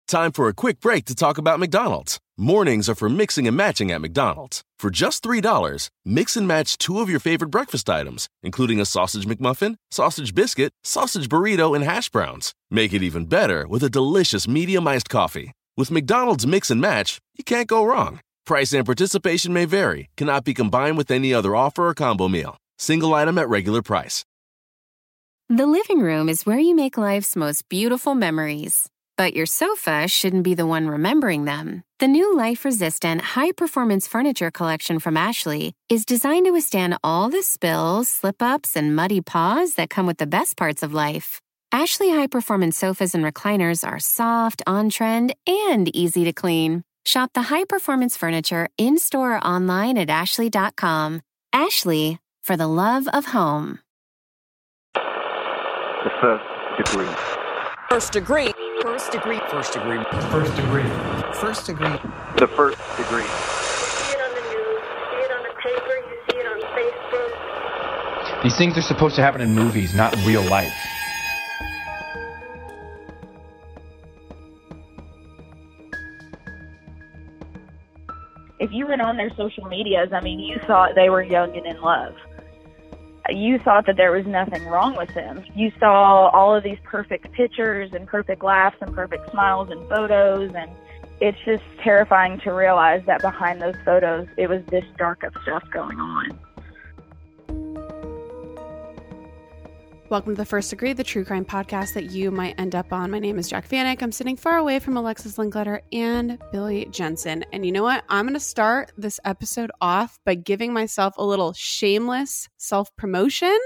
Time for a quick break to talk about McDonald's. Mornings are for mixing and matching at McDonald's. For just $3, mix and match 2 of your favorite breakfast items, including a sausage McMuffin, sausage biscuit, sausage burrito, and hash browns. Make it even better with a delicious medium iced coffee. With McDonald's Mix and Match, you can't go wrong. Price and participation may vary. Cannot be combined with any other offer or combo meal. Single item at regular price. The living room is where you make life's most beautiful memories. But your sofa shouldn't be the one remembering them. The new life-resistant, high-performance furniture collection from Ashley is designed to withstand all the spills, slip-ups, and muddy paws that come with the best parts of life. Ashley high-performance sofas and recliners are soft, on-trend, and easy to clean. Shop the high-performance furniture in-store or online at ashley.com. Ashley, for the love of home. The first degree. First degree. First degree. First degree. First degree. First degree. The first degree. You see it on the news, you see it on the paper, you see it on Facebook. These things are supposed to happen in movies, not in real life. If you went on their social medias, I mean, you thought they were young and in love. You thought that there was nothing wrong with them. You saw all of these perfect pictures and perfect laughs and perfect smiles and photos, and it's just terrifying to realize that behind those photos, it was this dark of stuff going on. Welcome to The First Degree, the true crime podcast that you might end up on. My name is Jack Vanek. I'm sitting far away from Alexis Linkletter and Billy Jensen. And you know what? I'm going to start this episode off by giving myself a little shameless self-promotion.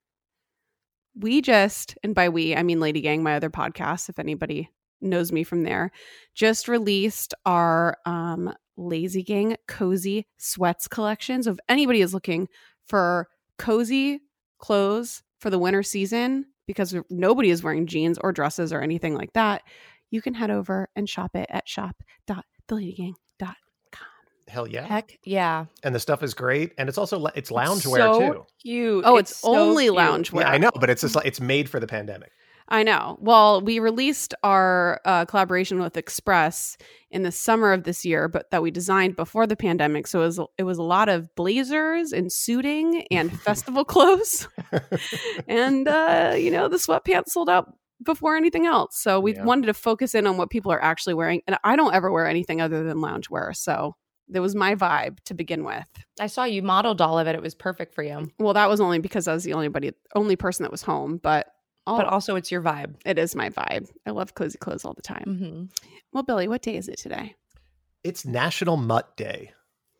We just, and by we, I mean Lady Gang, my other podcast, if anybody knows me from there, just released our Lazy Gang Cozy Sweats collection. So if anybody is looking for cozy clothes for the winter season, because nobody is wearing jeans or dresses or anything like that, you can head over and shop it at shop.theladygang.com. Hell yeah. Heck yeah. And the stuff is great. And it's also, it's loungewear so too. Cute. Oh, it's so only cute. loungewear. Yeah, I know, but it's just like, it's made for the pandemic. I know. Well, we released our collaboration with Express in the summer of this year, but that we designed before the pandemic. So it was a lot of blazers and suiting and festival clothes. And, the sweatpants sold out before anything else. So we wanted to focus in on what people are actually wearing. And I don't ever wear anything other than loungewear. So that was my vibe to begin with. I saw you modeled all of it. It was perfect for you. Well, that was only because I was the only person that was home. But also it's your vibe. It is my vibe. I love cozy clothes all the time. Mm-hmm. Well, Billy, what day is it today? It's National Mutt Day.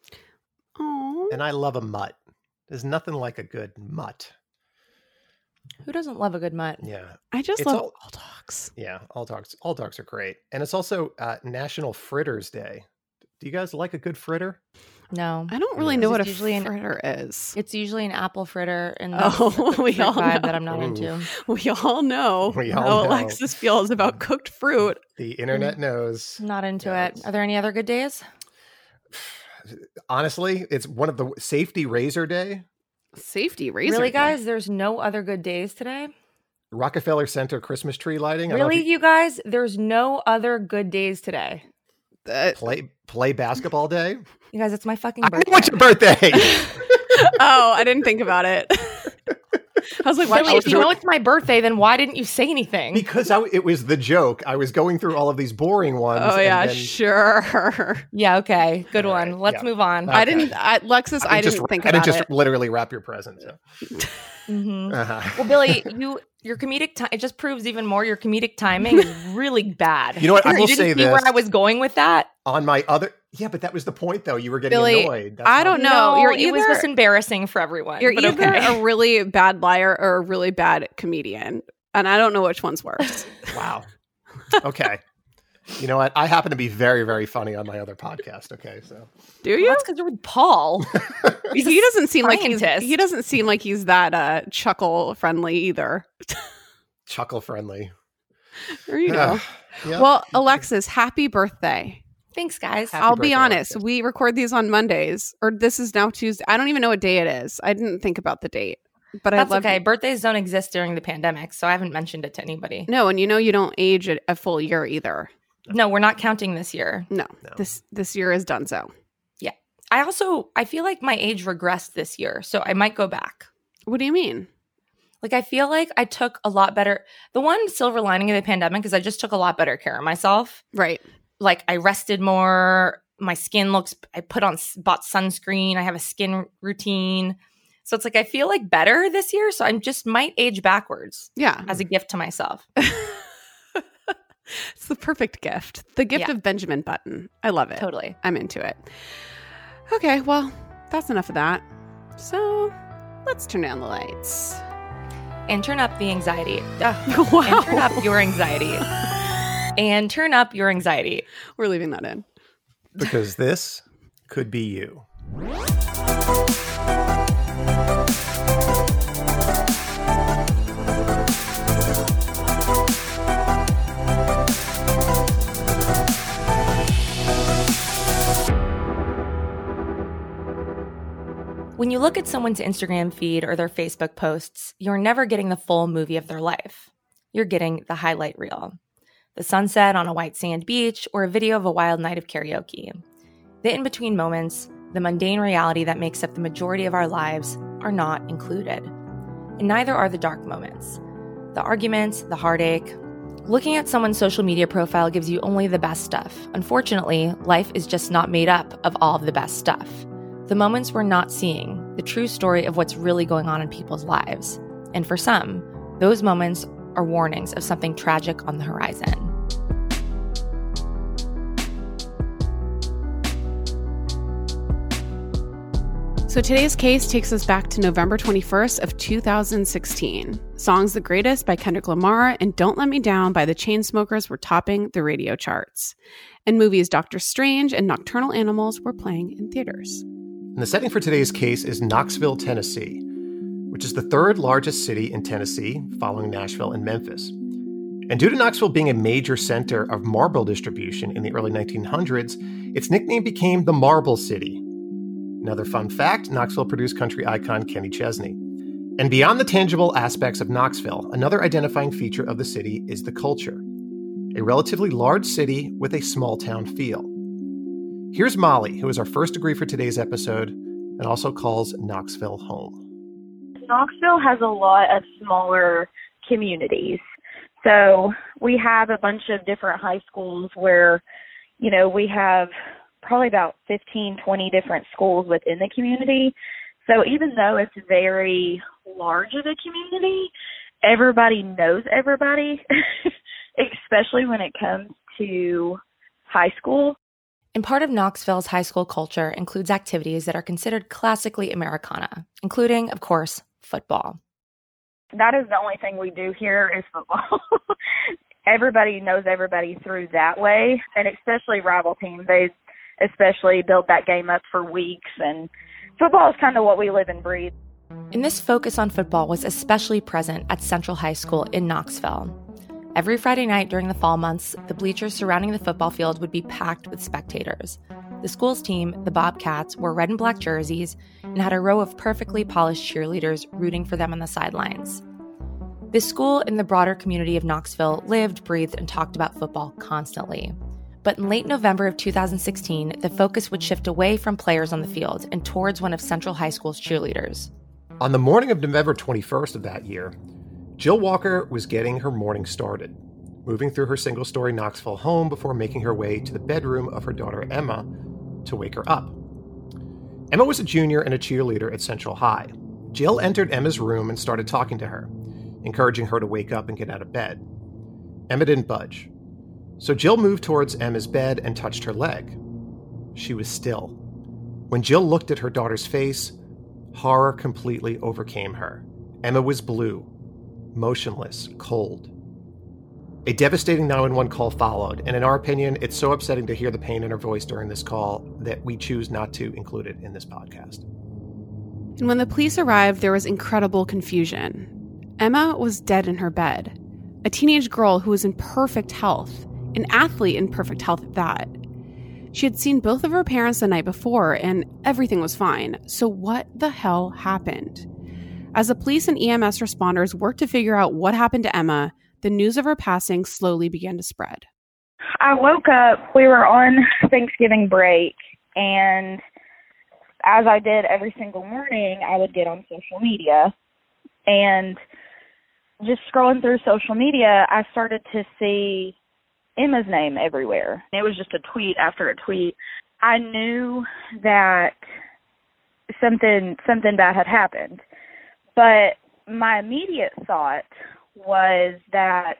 Oh. And I love a mutt. There's nothing like a good mutt. Who doesn't love a good mutt? Yeah. I just love all dogs. Yeah, all dogs. All dogs are great. And it's also National Fritters Day. Do you guys like a good fritter? No. I don't really know what a fritter is. It's usually an apple fritter, and we all know that I'm not into. We all know how Alexis feels about cooked fruit. The internet knows. Not into it. Are there any other good days? Honestly, it's one of the Safety Razor Day. Safety Razor Really, Day? guys? There's no other good days today? Rockefeller Center Christmas tree lighting. Really, you guys? There's no other good days today. Play basketball day. You guys, it's my fucking birthday. What's your birthday? Oh, I didn't think about it. I was like, why? If you know it's my birthday, then why didn't you say anything? Because it was the joke. I was going through all of these boring ones. Oh, yeah, sure. Yeah, okay. Good one. Right, Let's move on. Okay. I didn't think about it. I didn't just literally wrap your present. So. Mm-hmm. Uh-huh. Well, Billy, your comedic time, it just proves even more your comedic timing is really bad. You know what? I will say this. You didn't see where I was going with that? On my other... Yeah, but that was the point, though. You were getting Billy, annoyed. That's I don't know. No, it was just embarrassing for everyone. You're either a really bad liar or a really bad comedian. And I don't know which one's worse. Wow. Okay. You know what? I happen to be very, very funny on my other podcast. Okay, so do you? Well, that's because you're with Paul. He doesn't seem like he's that chuckle friendly either. Chuckle friendly. There you go. Yeah. Well, Alexis, happy birthday. Thanks, guys. I'll be honest. We record these on Mondays, or this is now Tuesday. I don't even know what day it is. I didn't think about the date, but that's I love okay. it. Birthdays don't exist during the pandemic, so I haven't mentioned it to anybody. No, and you don't age a full year either. No, we're not counting this year. No. This year is done so. Yeah. I feel like my age regressed this year, so I might go back. What do you mean? Like, I feel like I took a lot better. The one silver lining of the pandemic is I just took a lot better care of myself. Right. Like, I rested more. My skin bought sunscreen. I have a skin routine. So it's like, I feel like better this year. So I just might age backwards. Yeah. As a gift to myself. It's the perfect gift. The gift of Benjamin Button. I love it. Totally. I'm into it. Okay, well, that's enough of that. So let's turn down the lights. And turn up the anxiety. Wow. And turn up your anxiety. And turn up your anxiety. We're leaving that in. Because this could be you. When you look at someone's Instagram feed or their Facebook posts, you're never getting the full movie of their life. You're getting the highlight reel. The sunset on a white sand beach, or a video of a wild night of karaoke. The in-between moments, the mundane reality that makes up the majority of our lives, are not included. And neither are the dark moments. The arguments, the heartache. Looking at someone's social media profile gives you only the best stuff. Unfortunately, life is just not made up of all of the best stuff. The moments we're not seeing, the true story of what's really going on in people's lives. And for some, those moments are warnings of something tragic on the horizon. So today's case takes us back to November 21st of 2016. Songs The Greatest by Kendrick Lamar and Don't Let Me Down by the Chainsmokers were topping the radio charts. And movies Doctor Strange and Nocturnal Animals were playing in theaters. And the setting for today's case is Knoxville, Tennessee, which is the third largest city in Tennessee, following Nashville and Memphis. And due to Knoxville being a major center of marble distribution in the early 1900s, its nickname became the Marble City. Another fun fact, Knoxville produced country icon Kenny Chesney. And beyond the tangible aspects of Knoxville, another identifying feature of the city is the culture. A relatively large city with a small town feel. Here's Molly, who is our first degree for today's episode and also calls Knoxville home. Knoxville has a lot of smaller communities. So we have a bunch of different high schools where, we have probably about 15, 20 different schools within the community. So even though it's very large of a community, everybody knows everybody, especially when it comes to high school. And part of Knoxville's high school culture includes activities that are considered classically Americana, including, of course, football. That is the only thing we do here is football. Everybody knows everybody through that way, and especially rival teams. They especially build that game up for weeks, and football is kind of what we live and breathe. And this focus on football was especially present at Central High School in Knoxville. Every Friday night during the fall months, the bleachers surrounding the football field would be packed with spectators. The school's team, the Bobcats, wore red and black jerseys and had a row of perfectly polished cheerleaders rooting for them on the sidelines. This school and the broader community of Knoxville lived, breathed, and talked about football constantly. But in late November of 2016, the focus would shift away from players on the field and towards one of Central High School's cheerleaders. On the morning of November 21st of that year, Jill Walker was getting her morning started, moving through her single-story Knoxville home before making her way to the bedroom of her daughter Emma to wake her up. Emma was a junior and a cheerleader at Central High. Jill entered Emma's room and started talking to her, encouraging her to wake up and get out of bed. Emma didn't budge. So Jill moved towards Emma's bed and touched her leg. She was still. When Jill looked at her daughter's face, horror completely overcame her. Emma was blue, motionless, cold. A devastating 911 call followed, and in our opinion, it's so upsetting to hear the pain in her voice during this call that we choose not to include it in this podcast. And when the police arrived, there was incredible confusion. Emma was dead in her bed, a teenage girl who was in perfect health, an athlete in perfect health at that. She had seen both of her parents the night before, and everything was fine. So what the hell happened? As the police and EMS responders worked to figure out what happened to Emma, the news of her passing slowly began to spread. I woke up, we were on Thanksgiving break, and as I did every single morning, I would get on social media. And just scrolling through social media, I started to see Emma's name everywhere. It was just a tweet after a tweet. I knew that something bad had happened, but my immediate thought was that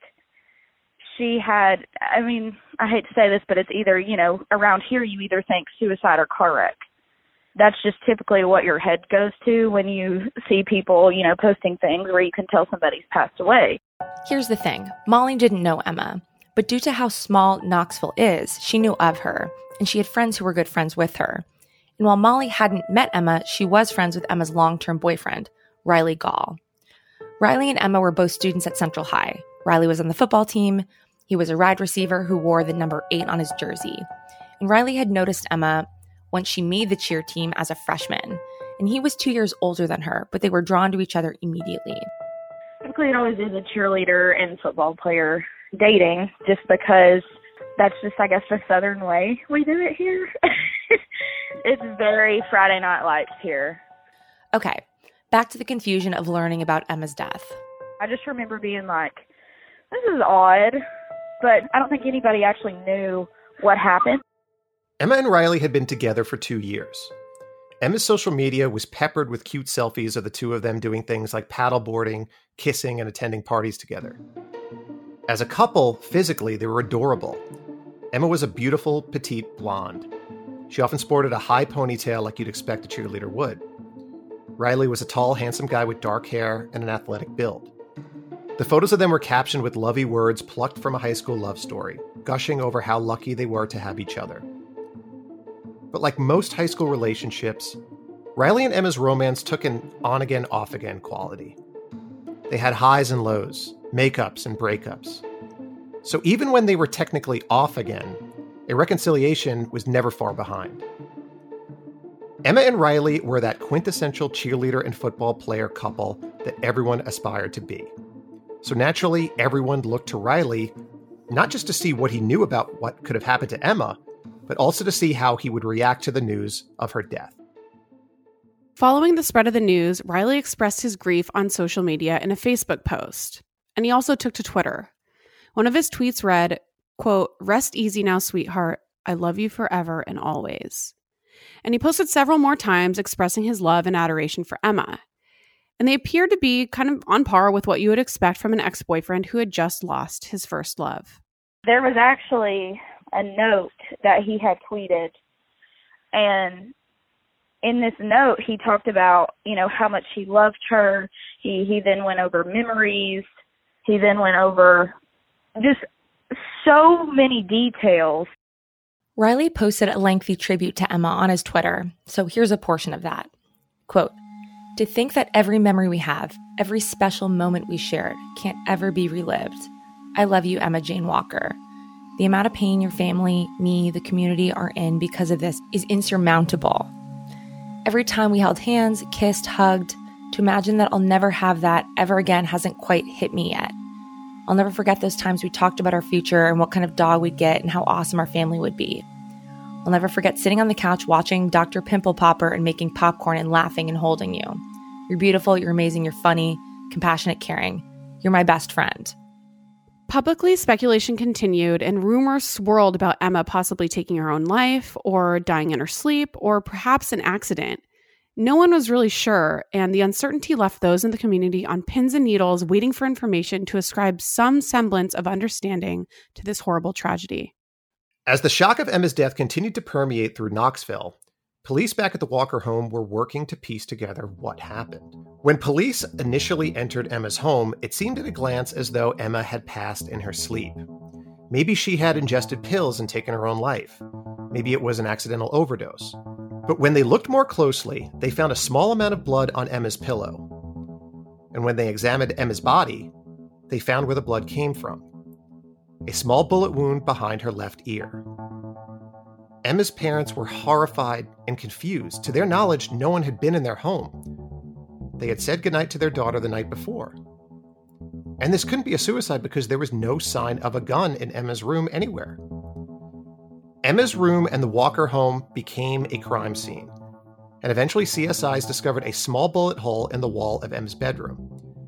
she had, I mean, I hate to say this, but it's either, you know, around here you either think suicide or car wreck. That's just typically what your head goes to when you see people, you know, posting things where you can tell somebody's passed away. Here's the thing. Molly didn't know Emma, but due to how small Knoxville is, she knew of her, and she had friends who were good friends with her. And while Molly hadn't met Emma, she was friends with Emma's long-term boyfriend, Riley Gall. Riley and Emma were both students at Central High. Riley was on the football team. He was a wide receiver who wore the number 8 on his jersey. And Riley had noticed Emma once she made the cheer team as a freshman. And he was 2 years older than her, but they were drawn to each other immediately. Typically, it always is a cheerleader and football player dating, just because that's just, I guess, the Southern way we do it here. It's very Friday Night Lights here. Okay, back to the confusion of learning about Emma's death. I just remember being like, this is odd, but I don't think anybody actually knew what happened. Emma and Riley had been together for 2 years. Emma's social media was peppered with cute selfies of the two of them doing things like paddleboarding, kissing, and attending parties together. As a couple, physically, they were adorable. Emma was a beautiful, petite blonde. She often sported a high ponytail like you'd expect a cheerleader would. Riley was a tall, handsome guy with dark hair and an athletic build. The photos of them were captioned with lovey words plucked from a high school love story, gushing over how lucky they were to have each other. But like most high school relationships, Riley and Emma's romance took an on-again, off-again quality. They had highs and lows, makeups and breakups. So even when they were technically off again, a reconciliation was never far behind. Emma and Riley were that quintessential cheerleader and football player couple that everyone aspired to be. So naturally, everyone looked to Riley, not just to see what he knew about what could have happened to Emma, but also to see how he would react to the news of her death. Following the spread of the news, Riley expressed his grief on social media in a Facebook post, and he also took to Twitter. One of his tweets read, quote, "Rest easy now, sweetheart. I love you forever and always." And he posted several more times expressing his love and adoration for Emma. And they appeared to be kind of on par with what you would expect from an ex-boyfriend who had just lost his first love. There was actually a note that he had tweeted, and in this note he talked about, you know, how much he loved her. He then went over memories. He then went over just so many details. Riley posted a lengthy tribute to Emma on his Twitter, so here's a portion of that. Quote, "To think that every memory we have, every special moment we shared, can't ever be relived. I love you, Emma Jane Walker. The amount of pain your family, me, the community are in because of this is insurmountable. Every time we held hands, kissed, hugged, to imagine that I'll never have that ever again hasn't quite hit me yet. I'll never forget those times we talked about our future and what kind of dog we'd get and how awesome our family would be. I'll never forget sitting on the couch watching Dr. Pimple Popper and making popcorn and laughing and holding you. You're beautiful, you're amazing, you're funny, compassionate, caring. You're my best friend." Publicly, speculation continued and rumors swirled about Emma possibly taking her own life or dying in her sleep or perhaps an accident. No one was really sure, and the uncertainty left those in the community on pins and needles waiting for information to ascribe some semblance of understanding to this horrible tragedy. As the shock of Emma's death continued to permeate through Knoxville, police back at the Walker home were working to piece together what happened. When police initially entered Emma's home, it seemed at a glance as though Emma had passed in her sleep. Maybe she had ingested pills and taken her own life. Maybe it was an accidental overdose. But when they looked more closely, they found a small amount of blood on Emma's pillow. And when they examined Emma's body, they found where the blood came from. A small bullet wound behind her left ear. Emma's parents were horrified and confused. To their knowledge, no one had been in their home. They had said goodnight to their daughter the night before. And this couldn't be a suicide because there was no sign of a gun in Emma's room anywhere. Emma's room and the Walker home became a crime scene, and eventually CSIs discovered a small bullet hole in the wall of Emma's bedroom.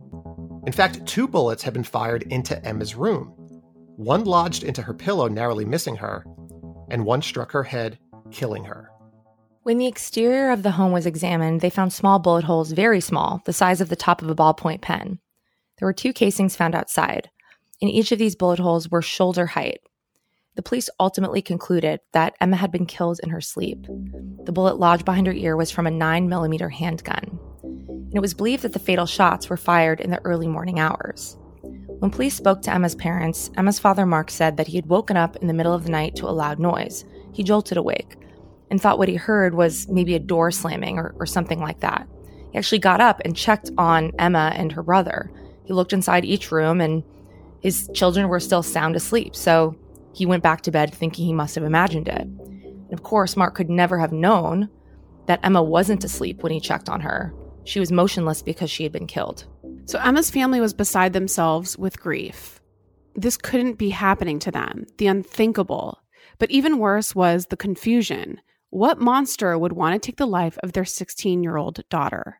In fact, 2 bullets had been fired into Emma's room. One lodged into her pillow, narrowly missing her, and one struck her head, killing her. When the exterior of the home was examined, they found small bullet holes, very small, the size of the top of a ballpoint pen. There were 2 casings found outside, and each of these bullet holes were shoulder height. The police ultimately concluded that Emma had been killed in her sleep. The bullet lodged behind her ear was from a 9mm handgun, and it was believed that the fatal shots were fired in the early morning hours. When police spoke to Emma's parents, Emma's father Mark said that he had woken up in the middle of the night to a loud noise. He jolted awake and thought what he heard was maybe a door slamming or something like that. He actually got up and checked on Emma and her brother. He looked inside each room, and his children were still sound asleep, so he went back to bed thinking he must have imagined it. And of course, Mark could never have known that Emma wasn't asleep when he checked on her. She was motionless because she had been killed. So Emma's family was beside themselves with grief. This couldn't be happening to them, the unthinkable. But even worse was the confusion. What monster would want to take the life of their 16-year-old daughter?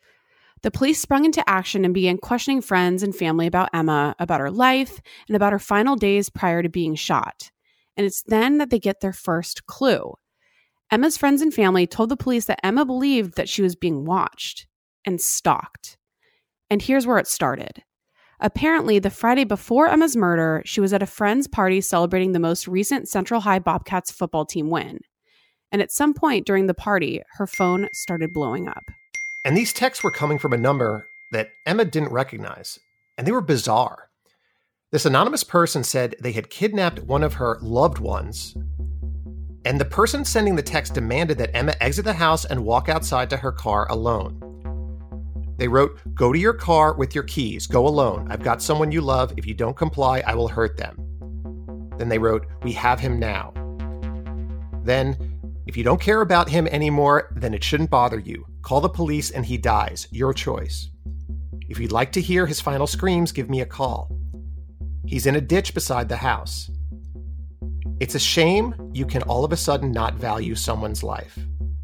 The police sprung into action and began questioning friends and family about Emma, about her life, and about her final days prior to being shot. And it's then that they get their first clue. Emma's friends and family told the police that Emma believed that she was being watched and stalked. And here's where it started. Apparently, the Friday before Emma's murder, she was at a friend's party celebrating the most recent Central High Bobcats football team win. And at some point during the party, her phone started blowing up. And these texts were coming from a number that Emma didn't recognize, and they were bizarre. This anonymous person said they had kidnapped one of her loved ones, and the person sending the text demanded that Emma exit the house and walk outside to her car alone. They wrote, "Go to your car with your keys. Go alone. I've got someone you love. If you don't comply, I will hurt them." Then they wrote, "We have him now." Then, "If you don't care about him anymore, then it shouldn't bother you. Call the police and he dies. Your choice. If you'd like to hear his final screams, give me a call. He's in a ditch beside the house. It's a shame you can all of a sudden not value someone's life."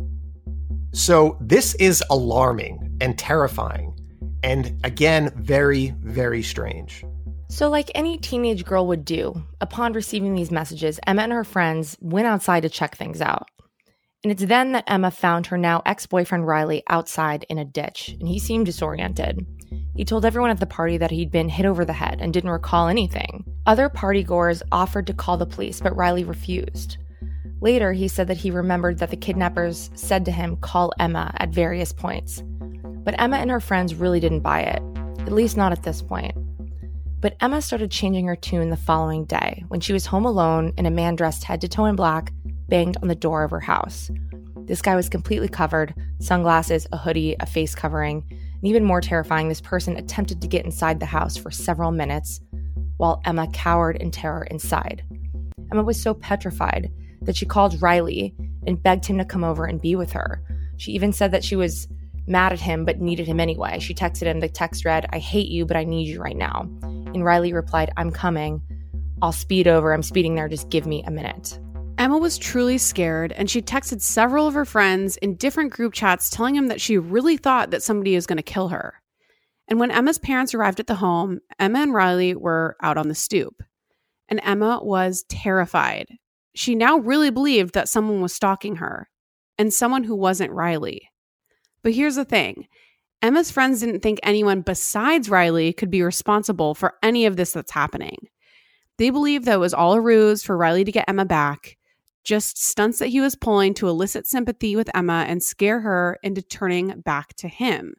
So this is alarming and terrifying, and again, very, very strange. So like any teenage girl would do, upon receiving these messages, Emma and her friends went outside to check things out. And it's then that Emma found her now ex-boyfriend Riley outside in a ditch, and he seemed disoriented. He told everyone at the party that he'd been hit over the head and didn't recall anything. Other partygoers offered to call the police, but Riley refused. Later, he said that he remembered that the kidnappers said to him, "Call Emma," at various points. But Emma and her friends really didn't buy it, at least not at this point. But Emma started changing her tune the following day when she was home alone and a man dressed head to toe in black banged on the door of her house. This guy was completely covered, sunglasses, a hoodie, a face covering, and even more terrifying, this person attempted to get inside the house for several minutes while Emma cowered in terror inside. Emma was so petrified that she called Riley and begged him to come over and be with her. She even said that she was mad at him but needed him anyway. She texted him. The text read, "I hate you, but I need you right now." And Riley replied, "I'm coming. I'll speed over. I'm speeding there. Just give me a minute." Emma was truly scared, and she texted several of her friends in different group chats telling them that she really thought that somebody was going to kill her. And when Emma's parents arrived at the home, Emma and Riley were out on the stoop. And Emma was terrified. She now really believed that someone was stalking her, and someone who wasn't Riley. But here's the thing. Emma's friends didn't think anyone besides Riley could be responsible for any of this that's happening. They believed that it was all a ruse for Riley to get Emma back, just stunts that he was pulling to elicit sympathy with Emma and scare her into turning back to him.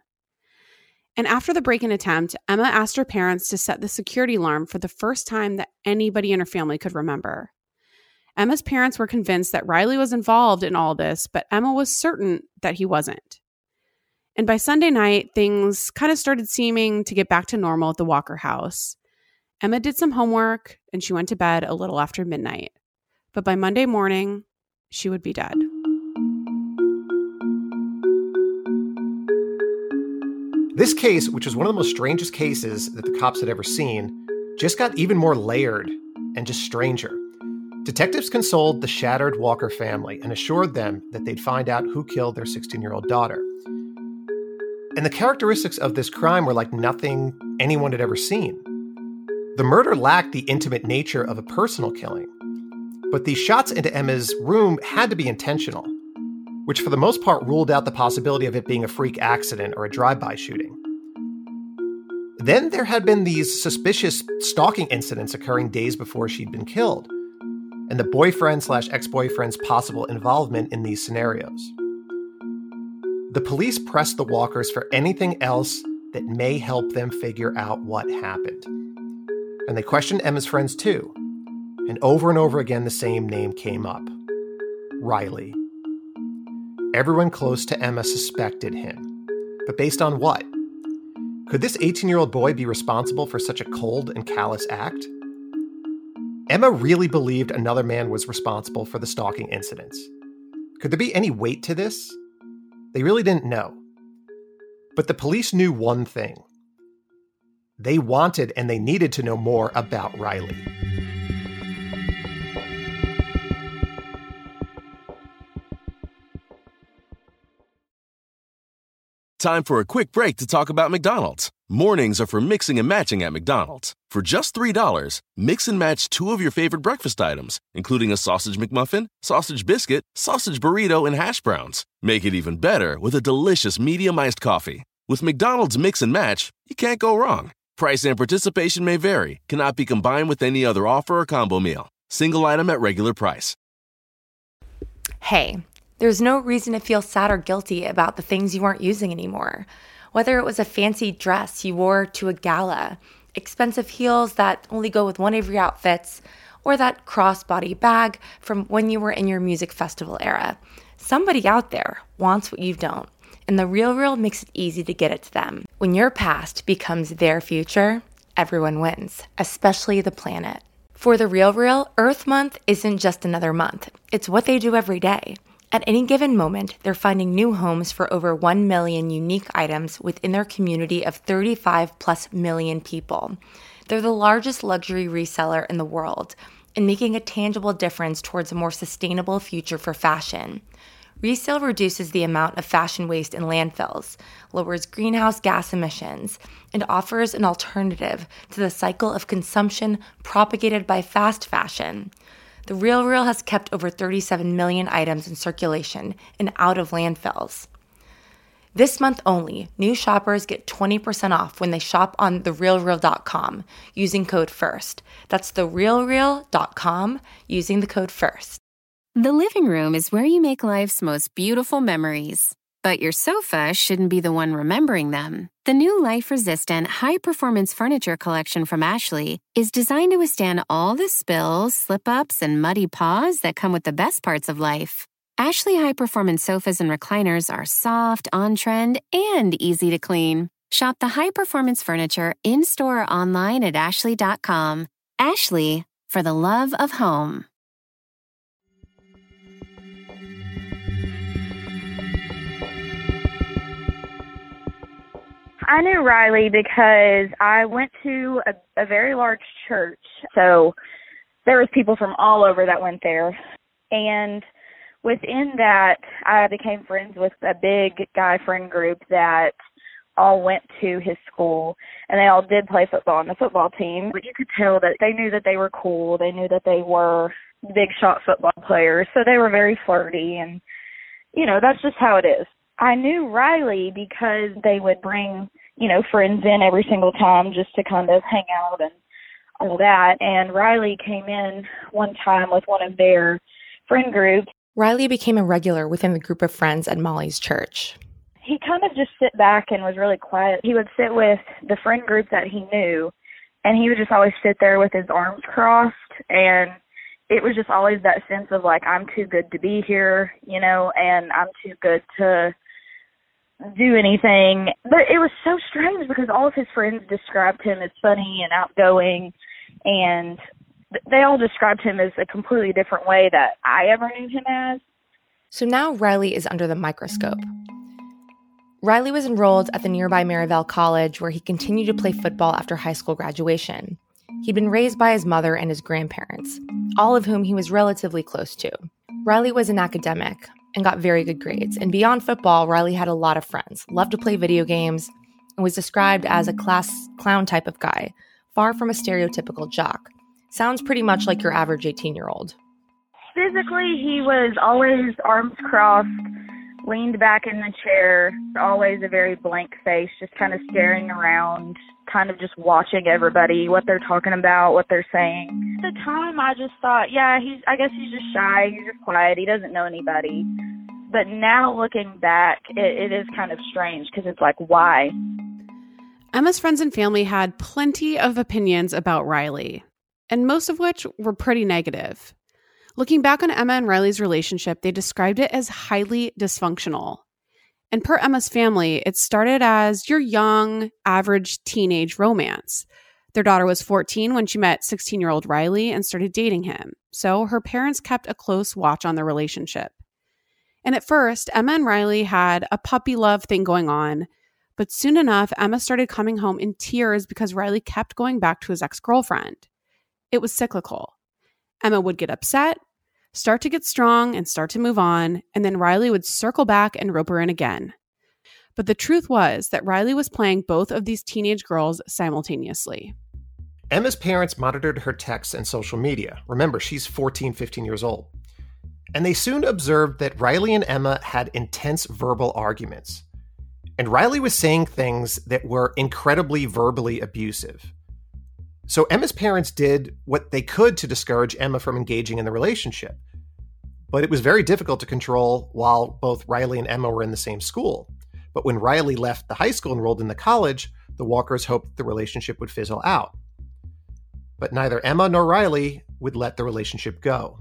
And after the break-in attempt, Emma asked her parents to set the security alarm for the first time that anybody in her family could remember. Emma's parents were convinced that Riley was involved in all this, but Emma was certain that he wasn't. And by Sunday night, things kind of started seeming to get back to normal at the Walker house. Emma did some homework, and she went to bed a little after midnight. But by Monday morning, she would be dead. This case, which was one of the most strangest cases that the cops had ever seen, just got even more layered and just stranger. Detectives consoled the shattered Walker family and assured them that they'd find out who killed their 16-year-old daughter. And the characteristics of this crime were like nothing anyone had ever seen. The murder lacked the intimate nature of a personal killing, but these shots into Emma's room had to be intentional, which for the most part ruled out the possibility of it being a freak accident or a drive-by shooting. Then there had been these suspicious stalking incidents occurring days before she'd been killed, and the boyfriend/ex-boyfriend's possible involvement in these scenarios. The police pressed the Walkers for anything else that may help them figure out what happened. And they questioned Emma's friends too. And over again, the same name came up. Riley. Everyone close to Emma suspected him. But based on what? Could this 18-year-old boy be responsible for such a cold and callous act? Emma really believed another man was responsible for the stalking incidents. Could there be any weight to this? They really didn't know. But the police knew one thing. They wanted and they needed to know more about Riley. Time for a quick break to talk about McDonald's. Mornings are for mixing and matching at McDonald's. For just $3, mix and match 2 of your favorite breakfast items, including a sausage McMuffin, sausage biscuit, sausage burrito, and hash browns. Make it even better with a delicious medium iced coffee. With McDonald's Mix and Match, you can't go wrong. Price and participation may vary. Cannot be combined with any other offer or combo meal. Single item at regular price. Hey, there's no reason to feel sad or guilty about the things you aren't using anymore. Whether it was a fancy dress you wore to a gala, expensive heels that only go with one of your outfits, or that crossbody bag from when you were in your music festival era. Somebody out there wants what you don't, and The RealReal makes it easy to get it to them. When your past becomes their future, everyone wins, especially the planet. For The RealReal, Earth Month isn't just another month. It's what they do every day. At any given moment, they're finding new homes for over 1 million unique items within their community of 35+ million people. They're the largest luxury reseller in the world and making a tangible difference towards a more sustainable future for fashion. Resale reduces the amount of fashion waste in landfills, lowers greenhouse gas emissions, and offers an alternative to the cycle of consumption propagated by fast fashion. The RealReal has kept over 37 million items in circulation and out of landfills. This month only, new shoppers get 20% off when they shop on therealreal.com using code FIRST. That's therealreal.com using the code FIRST. The living room is where you make life's most beautiful memories. But your sofa shouldn't be the one remembering them. The new life-resistant, high-performance furniture collection from Ashley is designed to withstand all the spills, slip-ups, and muddy paws that come with the best parts of life. Ashley high-performance sofas and recliners are soft, on-trend, and easy to clean. Shop the high-performance furniture in-store or online at ashley.com. Ashley, for the love of home. I knew Riley because I went to a very large church. So there was people from all over that went there. And within that, I became friends with a big guy friend group that all went to his school. And they all did play football on the football team. But you could tell that they knew that they were cool. They knew that they were big shot football players. So they were very flirty. And, you know, that's just how it is. I knew Riley because they would bring, you know, friends in every single time just to kind of hang out and all that. And Riley came in one time with one of their friend groups. Riley became a regular within the group of friends at Molly's church. He kind of just sit back and was really quiet. He would sit with the friend group that he knew, and he would just always sit there with his arms crossed. And it was just always that sense of like, I'm too good to be here, you know, and I'm too good to do anything. But it was so strange because all of his friends described him as funny and outgoing, and they all described him as a completely different way that I ever knew him as. So now Riley is under the microscope. Riley was enrolled at the nearby Maryvale College, where he continued to play football after high school graduation. He'd been raised by his mother and his grandparents, all of whom he was relatively close to. Riley was an academic and got very good grades. And beyond football, Riley had a lot of friends, loved to play video games, and was described as a class clown type of guy, far from a stereotypical jock. Sounds pretty much like your average 18-year-old. Physically, he was always arms crossed, leaned back in the chair, always a very blank face, just kind of staring around, kind of just watching everybody, what they're talking about, what they're saying. At the time, I just thought, yeah, I guess he's just shy, he's just quiet, he doesn't know anybody. But now looking back, it is kind of strange because it's like, why? Emma's friends and family had plenty of opinions about Riley, and most of which were pretty negative. Looking back on Emma and Riley's relationship, they described it as highly dysfunctional. And per Emma's family, it started as your young, average teenage romance. Their daughter was 14 when she met 16-year-old Riley and started dating him. So her parents kept a close watch on their relationship. And at first, Emma and Riley had a puppy love thing going on. But soon enough, Emma started coming home in tears because Riley kept going back to his ex-girlfriend. It was cyclical. Emma would get upset, start to get strong, and start to move on, and then Riley would circle back and rope her in again. But the truth was that Riley was playing both of these teenage girls simultaneously. Emma's parents monitored her texts and social media. Remember, she's 14, 15 years old. And they soon observed that Riley and Emma had intense verbal arguments. And Riley was saying things that were incredibly verbally abusive. So Emma's parents did what they could to discourage Emma from engaging in the relationship. But it was very difficult to control while both Riley and Emma were in the same school. But when Riley left the high school and enrolled in the college, the Walkers hoped the relationship would fizzle out. But neither Emma nor Riley would let the relationship go.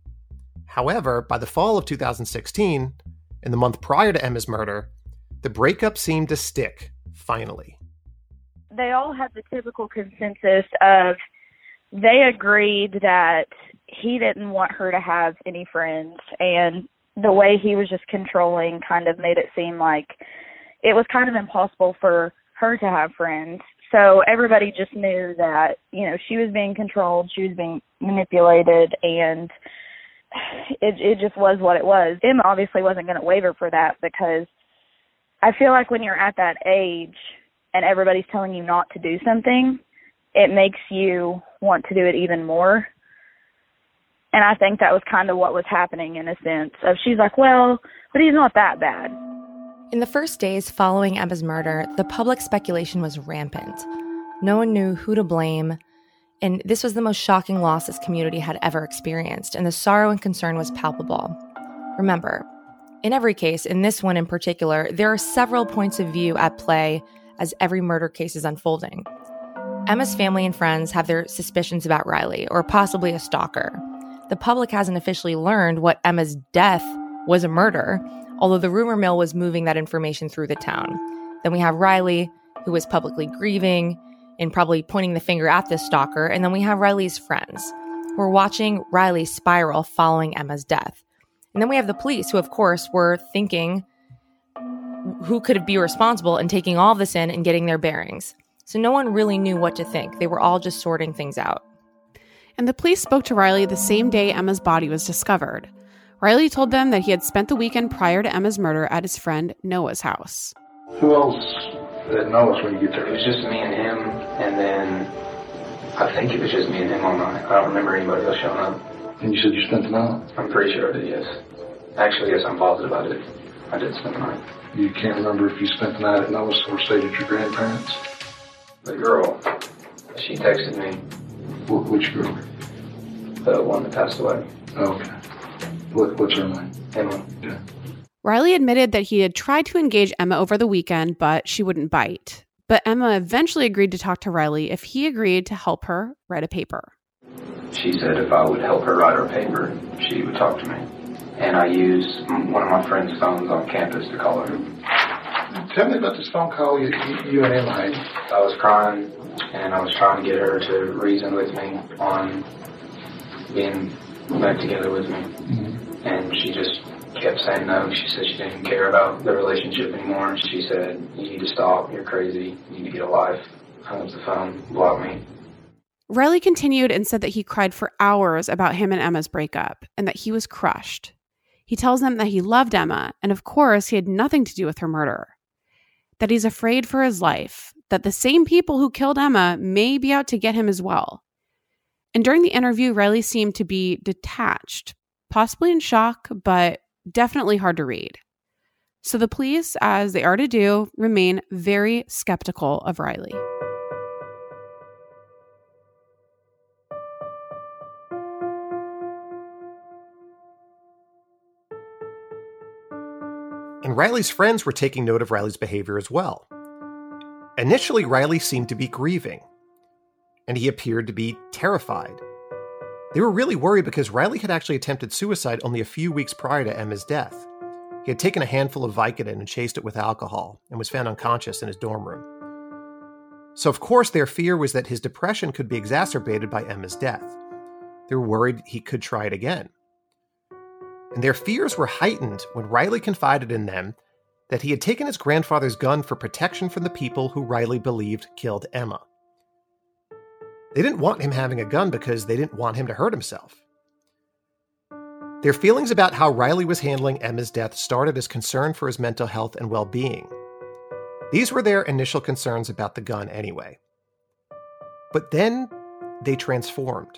However, by the fall of 2016, in the month prior to Emma's murder, the breakup seemed to stick, finally. They all had the typical consensus of they agreed that he didn't want her to have any friends, and the way he was just controlling kind of made it seem like it was kind of impossible for her to have friends. So everybody just knew that, you know, she was being controlled, she was being manipulated, and it just was what it was. Emma obviously wasn't going to waver for that, because I feel like when you're at that age and everybody's telling you not to do something, it makes you want to do it even more. And I think that was kind of what was happening, in a sense of, she's like, well, but he's not that bad. In the first days following Emma's murder, the public speculation was rampant. No one knew who to blame, and this was the most shocking loss this community had ever experienced, and the sorrow and concern was palpable. Remember, in every case, in this one in particular, there are several points of view at play as every murder case is unfolding. Emma's family and friends have their suspicions about Riley, or possibly a stalker. The public hasn't officially learned what Emma's death was a murder, although the rumor mill was moving that information through the town. Then we have Riley, who was publicly grieving and probably pointing the finger at this stalker, and then we have Riley's friends, who are watching Riley spiral following Emma's death. And then we have the police, who of course were thinking who could be responsible and taking all this in and getting their bearings. So no one really knew what to think. They were all just sorting things out. And the police spoke to Riley the same day Emma's body was discovered. Riley told them that he had spent the weekend prior to Emma's murder at his friend Noah's house. Who else didn't know us when you get there? It was just me and him, and then I think it was just me and him all night. I don't remember anybody else showing up. And you said you spent the night? I'm pretty sure I did, yes. Actually, yes, I'm positive I did. I did spend the night. You can't remember if you spent the night at Noah's or stayed at your grandparents'? The girl, she texted me. Which girl? The one that passed away. Okay. What's her name? Emma. Yeah. Riley admitted that he had tried to engage Emma over the weekend, but she wouldn't bite. But Emma eventually agreed to talk to Riley if he agreed to help her write a paper. She said if I would help her write her paper, she would talk to me. And I used one of my friend's phones on campus to call her. Tell me about this phone call you and Emma had. I was crying, and I was trying to get her to reason with me on being back together with me. Mm-hmm. And she just kept saying no. She said she didn't care about the relationship anymore. She said, you need to stop, you're crazy, you need to get a life. Hung up the phone, blocked me. Riley continued and said that he cried for hours about him and Emma's breakup and that he was crushed. He tells them that he loved Emma, and of course, he had nothing to do with her murder. That he's afraid for his life, that the same people who killed Emma may be out to get him as well. And during the interview, Riley seemed to be detached, possibly in shock, but definitely hard to read. So the police, as they are to do, remain very skeptical of Riley. And Riley's friends were taking note of Riley's behavior as well. Initially, Riley seemed to be grieving, and he appeared to be terrified. They were really worried because Riley had actually attempted suicide only a few weeks prior to Emma's death. He had taken a handful of Vicodin and chased it with alcohol and was found unconscious in his dorm room. So, of course, their fear was that his depression could be exacerbated by Emma's death. They were worried he could try it again. And their fears were heightened when Riley confided in them that he had taken his grandfather's gun for protection from the people who Riley believed killed Emma. They didn't want him having a gun because they didn't want him to hurt himself. Their feelings about how Riley was handling Emma's death started as concern for his mental health and well-being. These were their initial concerns about the gun anyway. But then they transformed.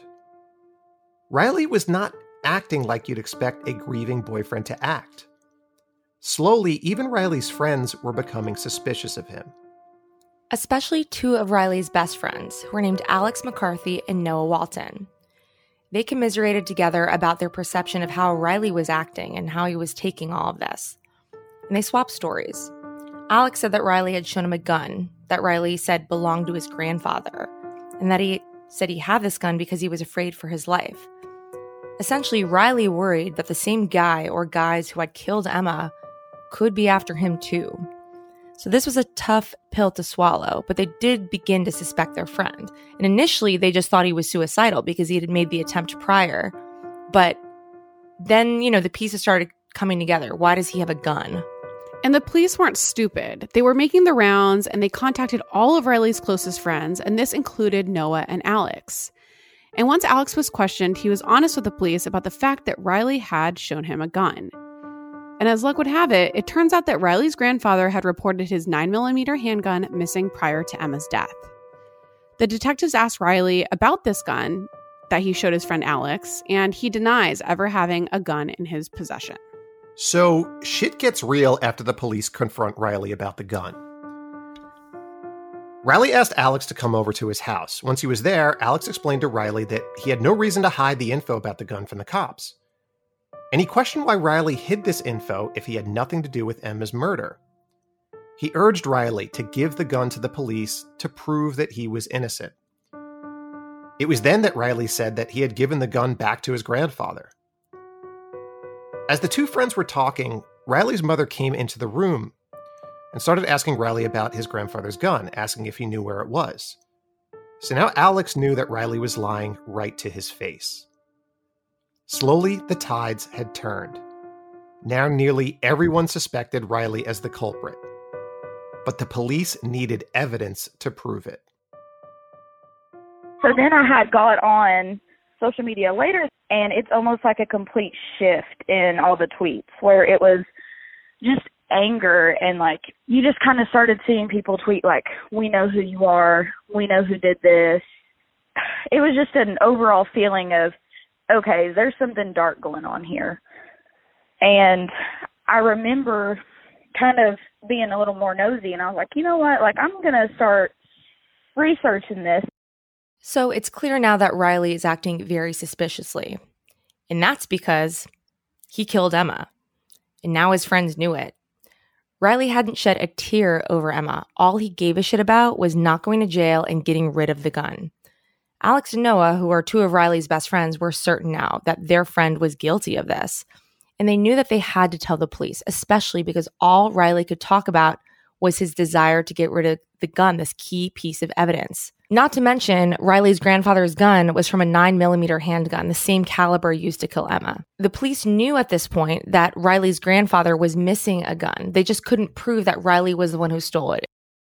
Riley was not acting like you'd expect a grieving boyfriend to act. Slowly, even Riley's friends were becoming suspicious of him. Especially two of Riley's best friends, who were named Alex McCarthy and Noah Walton. They commiserated together about their perception of how Riley was acting and how he was taking all of this. And they swapped stories. Alex said that Riley had shown him a gun that Riley said belonged to his grandfather, and that he said he had this gun because he was afraid for his life. Essentially, Riley worried that the same guy or guys who had killed Emma could be after him too. So this was a tough pill to swallow, but they did begin to suspect their friend. And initially, they just thought he was suicidal because he had made the attempt prior. But then, the pieces started coming together. Why does he have a gun? And the police weren't stupid. They were making the rounds, and they contacted all of Riley's closest friends, and this included Noah and Alex. And once Alex was questioned, he was honest with the police about the fact that Riley had shown him a gun. And as luck would have it, it turns out that Riley's grandfather had reported his 9mm handgun missing prior to Emma's death. The detectives asked Riley about this gun that he showed his friend Alex, and he denies ever having a gun in his possession. So shit gets real after the police confront Riley about the gun. Riley asked Alex to come over to his house. Once he was there, Alex explained to Riley that he had no reason to hide the info about the gun from the cops. And he questioned why Riley hid this info if he had nothing to do with Emma's murder. He urged Riley to give the gun to the police to prove that he was innocent. It was then that Riley said that he had given the gun back to his grandfather. As the two friends were talking, Riley's mother came into the room and started asking Riley about his grandfather's gun, asking if he knew where it was. So now Alex knew that Riley was lying right to his face. Slowly, the tides had turned. Now nearly everyone suspected Riley as the culprit. But the police needed evidence to prove it. So then I had got on social media later, and it's almost like a complete shift in all the tweets, where it was just anger, and you just kind of started seeing people tweet we know who you are, we know who did this. It was just an overall feeling of, okay, there's something dark going on here. And I remember kind of being a little more nosy, and I was like, you know what, I'm going to start researching this. So it's clear now that Riley is acting very suspiciously. And that's because he killed Emma. And now his friends knew it. Riley hadn't shed a tear over Emma. All he gave a shit about was not going to jail and getting rid of the gun. Alex and Noah, who are two of Riley's best friends, were certain now that their friend was guilty of this. And they knew that they had to tell the police, especially because all Riley could talk about was his desire to get rid of the gun, this key piece of evidence. Not to mention, Riley's grandfather's gun was from a 9mm handgun, the same caliber used to kill Emma. The police knew at this point that Riley's grandfather was missing a gun. They just couldn't prove that Riley was the one who stole it.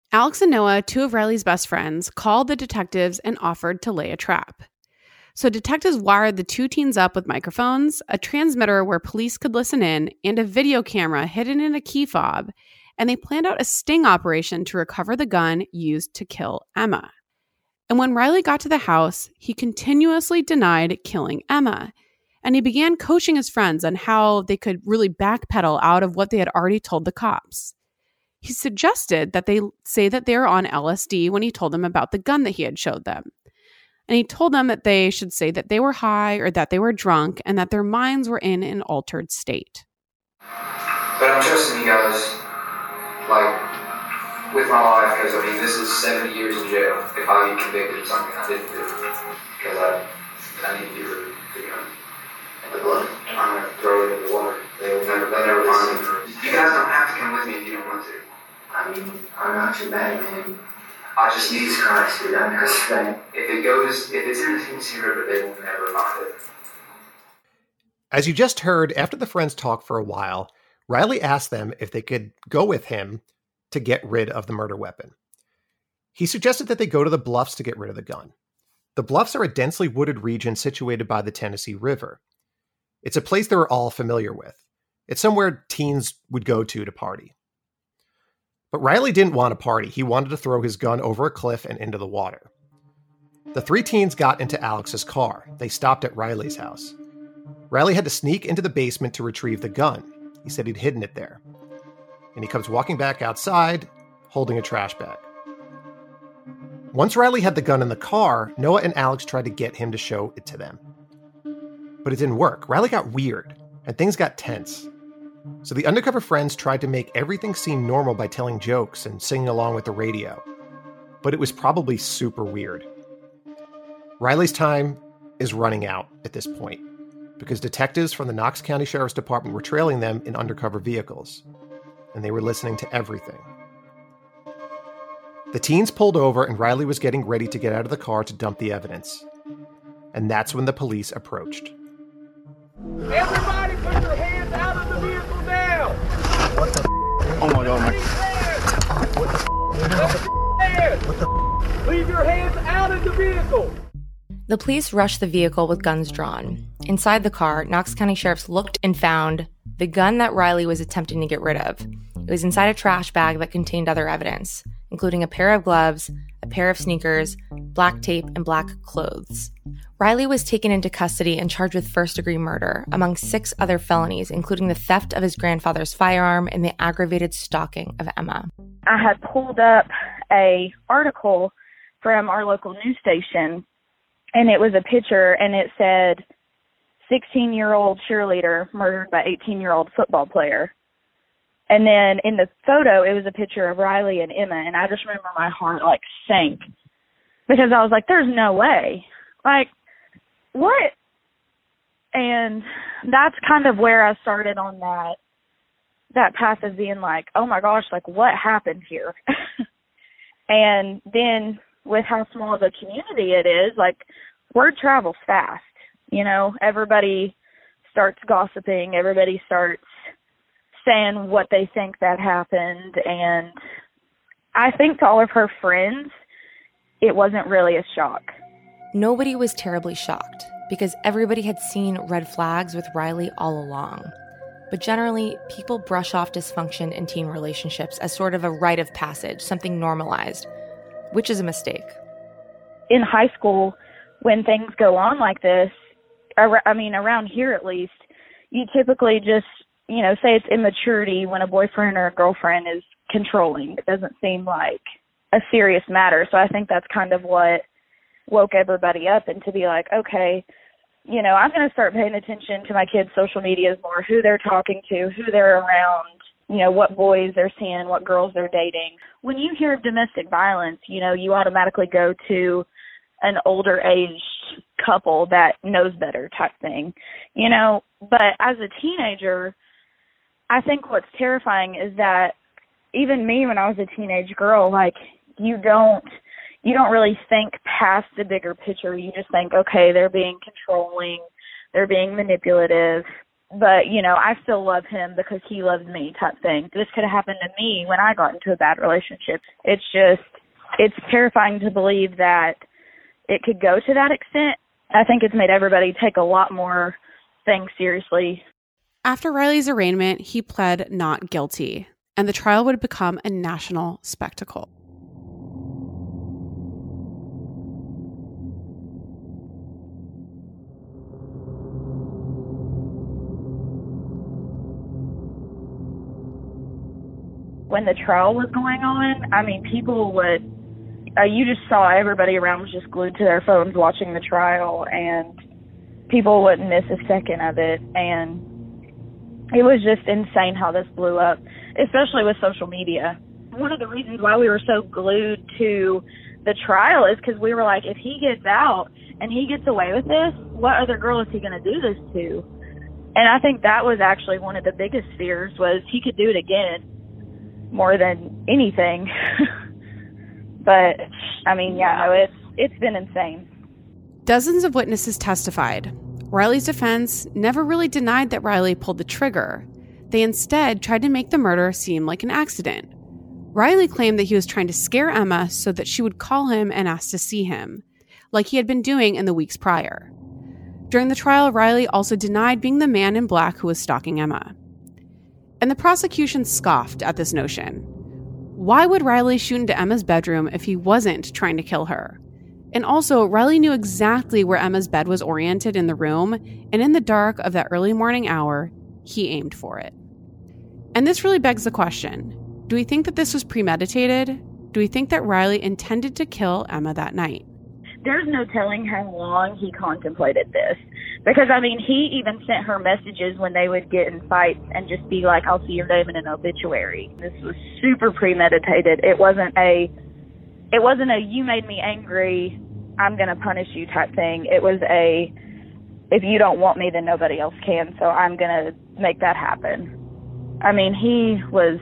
Alex and Noah, two of Riley's best friends, called the detectives and offered to lay a trap. So detectives wired the two teens up with microphones, a transmitter where police could listen in, and a video camera hidden in a key fob, and they planned out a sting operation to recover the gun used to kill Emma. And when Riley got to the house, he continuously denied killing Emma, and he began coaching his friends on how they could really backpedal out of what they had already told the cops. He suggested that they say that they were on LSD when he told them about the gun that he had showed them. And he told them that they should say that they were high or that they were drunk and that their minds were in an altered state. But I'm trusting you guys, like, with my life, because, I mean, this is 70 years in jail if I get convicted of something I didn't do. Because I need to get rid of the gun. And the blood. I'm going to throw it in the water. They'll never find me. You guys don't have to come with me if you don't want to. I mean, I'm not too bad, man. I just need Christ, dude. I understand. If it's in the Tennessee River, they will never find it. As you just heard, after the friends talked for a while, Riley asked them if they could go with him to get rid of the murder weapon. He suggested that they go to the Bluffs to get rid of the gun. The Bluffs are a densely wooded region situated by the Tennessee River. It's a place they were all familiar with. It's somewhere teens would go to party. But Riley didn't want to party. He wanted to throw his gun over a cliff and into the water. The three teens got into Alex's car. They stopped at Riley's house. Riley had to sneak into the basement to retrieve the gun. He said he'd hidden it there. And he comes walking back outside, holding a trash bag. Once Riley had the gun in the car, Noah and Alex tried to get him to show it to them. But it didn't work. Riley got weird, and things got tense. So the undercover friends tried to make everything seem normal by telling jokes and singing along with the radio. But it was probably super weird. Riley's time is running out at this point, because detectives from the Knox County Sheriff's Department were trailing them in undercover vehicles, and they were listening to everything. The teens pulled over, and Riley was getting ready to get out of the car to dump the evidence. And that's when the police approached. Everybody put your hands out of the vehicle now! What the Oh my God, What the Leave your hands out of the vehicle! The police rushed the vehicle with guns drawn. Inside the car, Knox County sheriffs looked and found the gun that Riley was attempting to get rid of. It was inside a trash bag that contained other evidence, including a pair of gloves, a pair of sneakers, black tape, and black clothes. Riley was taken into custody and charged with first-degree murder, among 6 other felonies, including the theft of his grandfather's firearm and the aggravated stalking of Emma. I had pulled up an article from our local news station, and it was a picture, and it said, 16-year-old cheerleader murdered by 18-year-old football player. And then in the photo, it was a picture of Riley and Emma, and I just remember my heart, sank. Because I was like, there's no way. What? And that's kind of where I started on that path of being like, oh my gosh, what happened here? And then with how small of a community it is, word travels fast. Everybody starts gossiping, everybody starts saying what they think that happened, and I think to all of her friends, it wasn't really a shock. Nobody was terribly shocked, because everybody had seen red flags with Riley all along. But generally, people brush off dysfunction in teen relationships as sort of a rite of passage, something normalized, which is a mistake. In high school, when things go on like this, around here at least, you typically just, say it's immaturity when a boyfriend or a girlfriend is controlling. It doesn't seem like a serious matter. So I think that's kind of what woke everybody up, and to be like, okay, I'm going to start paying attention to my kids' social medias more, who they're talking to, who they're around, what boys they're seeing, what girls they're dating. When you hear of domestic violence, you automatically go to an older aged couple that knows better type thing, but as a teenager, I think what's terrifying is that even me, when I was a teenage girl, you don't really think past the bigger picture. You just think, okay, they're being controlling, they're being manipulative. but, you know, I still love him because he loves me type thing. This could have happened to me when I got into a bad relationship. It's terrifying to believe that it could go to that extent. I think it's made everybody take a lot more things seriously. After Riley's arraignment, he pled not guilty, and the trial would become a national spectacle. When the trial was going on, I mean, people would, you just saw everybody around was just glued to their phones watching the trial, and people wouldn't miss a second of it. And it was just insane how this blew up, especially with social media. One of the reasons why we were so glued to the trial is because we were like, if he gets out and he gets away with this, what other girl is he going to do this to? And I think that was actually one of the biggest fears, was he could do it again more than anything. But, I mean, yeah, it's been insane. Dozens of witnesses testified. Riley's defense never really denied that Riley pulled the trigger. They instead tried to make the murder seem like an accident. Riley claimed that he was trying to scare Emma so that she would call him and ask to see him, like he had been doing in the weeks prior. During the trial, Riley also denied being the man in black who was stalking Emma. And the prosecution scoffed at this notion. Why would Riley shoot into Emma's bedroom if he wasn't trying to kill her? And also, Riley knew exactly where Emma's bed was oriented in the room, and in the dark of that early morning hour, he aimed for it. And this really begs the question, do we think that this was premeditated? Do we think that Riley intended to kill Emma that night? There's no telling how long he contemplated this. Because, I mean, he even sent her messages when they would get in fights and just be like, I'll see your name in an obituary. This was super premeditated. It wasn't a you made me angry, I'm going to punish you type thing. It was a, if you don't want me, then nobody else can, so I'm going to make that happen. I mean, he was,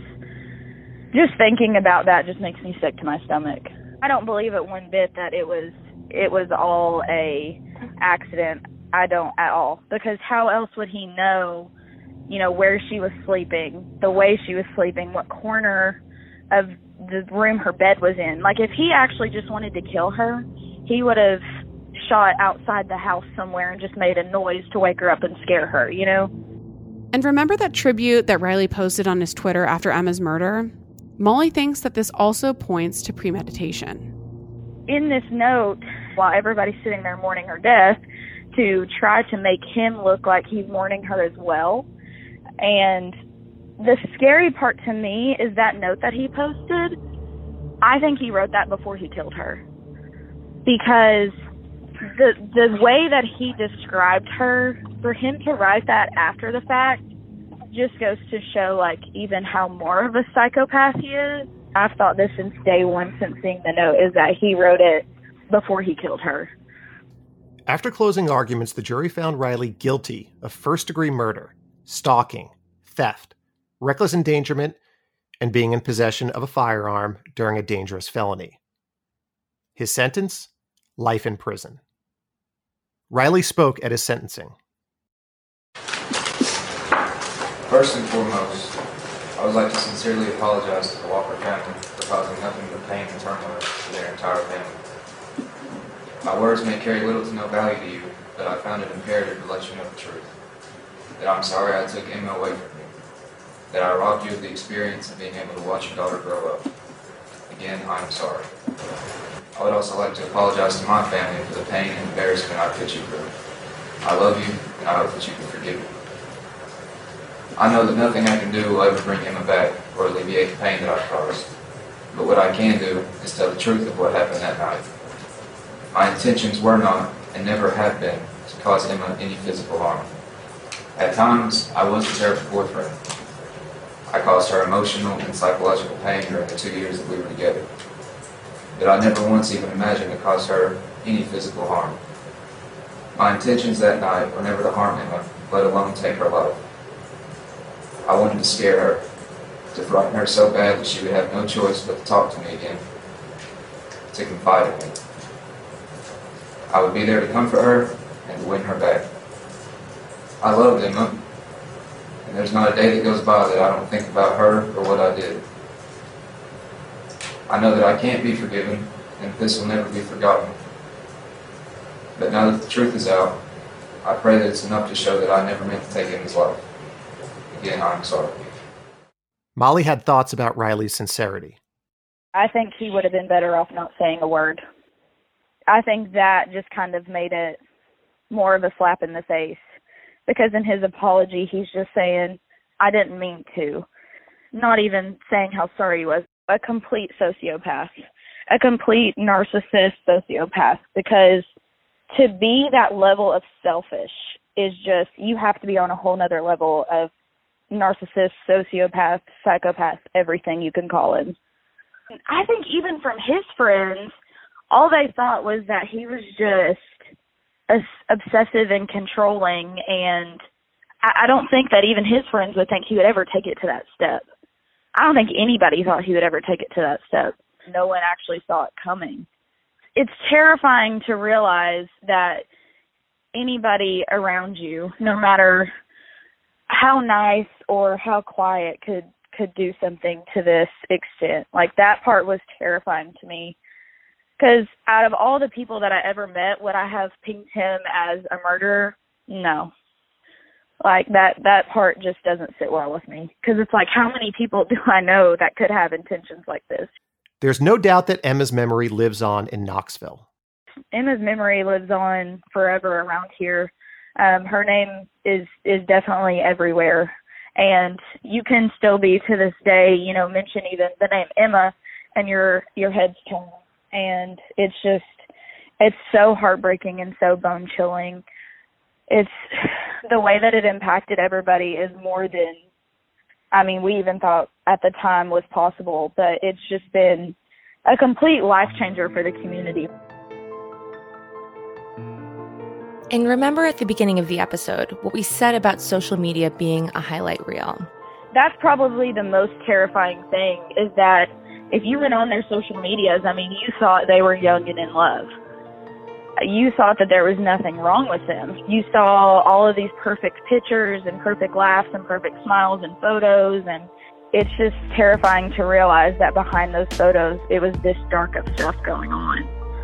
just thinking about that just makes me sick to my stomach. I don't believe it one bit that it was all a accident. I don't at all. Because how else would he know, you know, where she was sleeping, the way she was sleeping, what corner of the room her bed was in? Like, if he actually just wanted to kill her, he would have shot outside the house somewhere and just made a noise to wake her up and scare her, you know? And remember that tribute that Riley posted on his Twitter after Emma's murder? Molly thinks that this also points to premeditation. In this note, while everybody's sitting there mourning her death, to try to make him look like he's mourning her as well. And the scary part to me is that note that he posted. I think he wrote that before he killed her. Because the way that he described her, for him to write that after the fact, just goes to show, like, even how more of a psychopath he is. I've thought this since day one, since seeing the note, is that he wrote it before he killed her. After closing arguments, the jury found Riley guilty of first-degree murder, stalking, theft, reckless endangerment, and being in possession of a firearm during a dangerous felony. His sentence? Life in prison. Riley spoke at his sentencing. First and foremost, I would like to sincerely apologize to the Walker family for causing nothing but pain and turmoil to their entire family. My words may carry little to no value to you, but I found it imperative to let you know the truth. That I'm sorry I took Emma away from you. That I robbed you of the experience of being able to watch your daughter grow up. Again, I'm sorry. I would also like to apologize to my family for the pain and embarrassment I put you through. I love you, and I hope that you can forgive me. I know that nothing I can do will ever bring Emma back or alleviate the pain that I've caused. But what I can do is tell the truth of what happened that night. My intentions were not, and never have been, to cause Emma any physical harm. At times, I was a terrible boyfriend. I caused her emotional and psychological pain during the 2 years that we were together. But I never once even imagined to cause her any physical harm. My intentions that night were never to harm Emma, let alone take her life. I wanted to scare her, to frighten her so bad that she would have no choice but to talk to me again, to confide in me. I would be there to comfort her and to win her back. I loved Emma, There's not a day that goes by that I don't think about her or what I did. I know that I can't be forgiven, and this will never be forgotten. But now that the truth is out, I pray that it's enough to show that I never meant to take Emma's life. Again, I'm sorry. Molly had thoughts about Riley's sincerity. I think he would have been better off not saying a word. I think that just kind of made it more of a slap in the face, because in his apology, he's just saying, I didn't mean to. Not even saying how sorry he was. A complete sociopath, a complete narcissist sociopath, because to be that level of selfish is just, you have to be on a whole nother level of narcissist, sociopath, psychopath, everything you can call him. I think even from his friends, all they thought was that he was just obsessive and controlling, and I don't think that even his friends would think he would ever take it to that step. I don't think anybody thought he would ever take it to that step. No one actually saw it coming. It's terrifying to realize that anybody around you, no matter how nice or how quiet, could do something to this extent. Like, that part was terrifying to me. Because out of all the people that I ever met, would I have pinged him as a murderer? No. Like, that part just doesn't sit well with me. Because it's like, how many people do I know that could have intentions like this? There's no doubt that Emma's memory lives on in Knoxville. Emma's memory lives on forever around here. Her name is definitely everywhere. And you can still be, to this day, mention even the name Emma, and your head's turning. And it's so heartbreaking and so bone-chilling. It's the way that it impacted everybody is more than, we even thought at the time was possible, but it's just been a complete life changer for the community. And remember at the beginning of the episode, what we said about social media being a highlight reel. That's probably the most terrifying thing, is that if you went on their social medias, you thought they were young and in love. You thought that there was nothing wrong with them. You saw all of these perfect pictures and perfect laughs and perfect smiles and photos, and it's just terrifying to realize that behind those photos, it was this dark of stuff going on.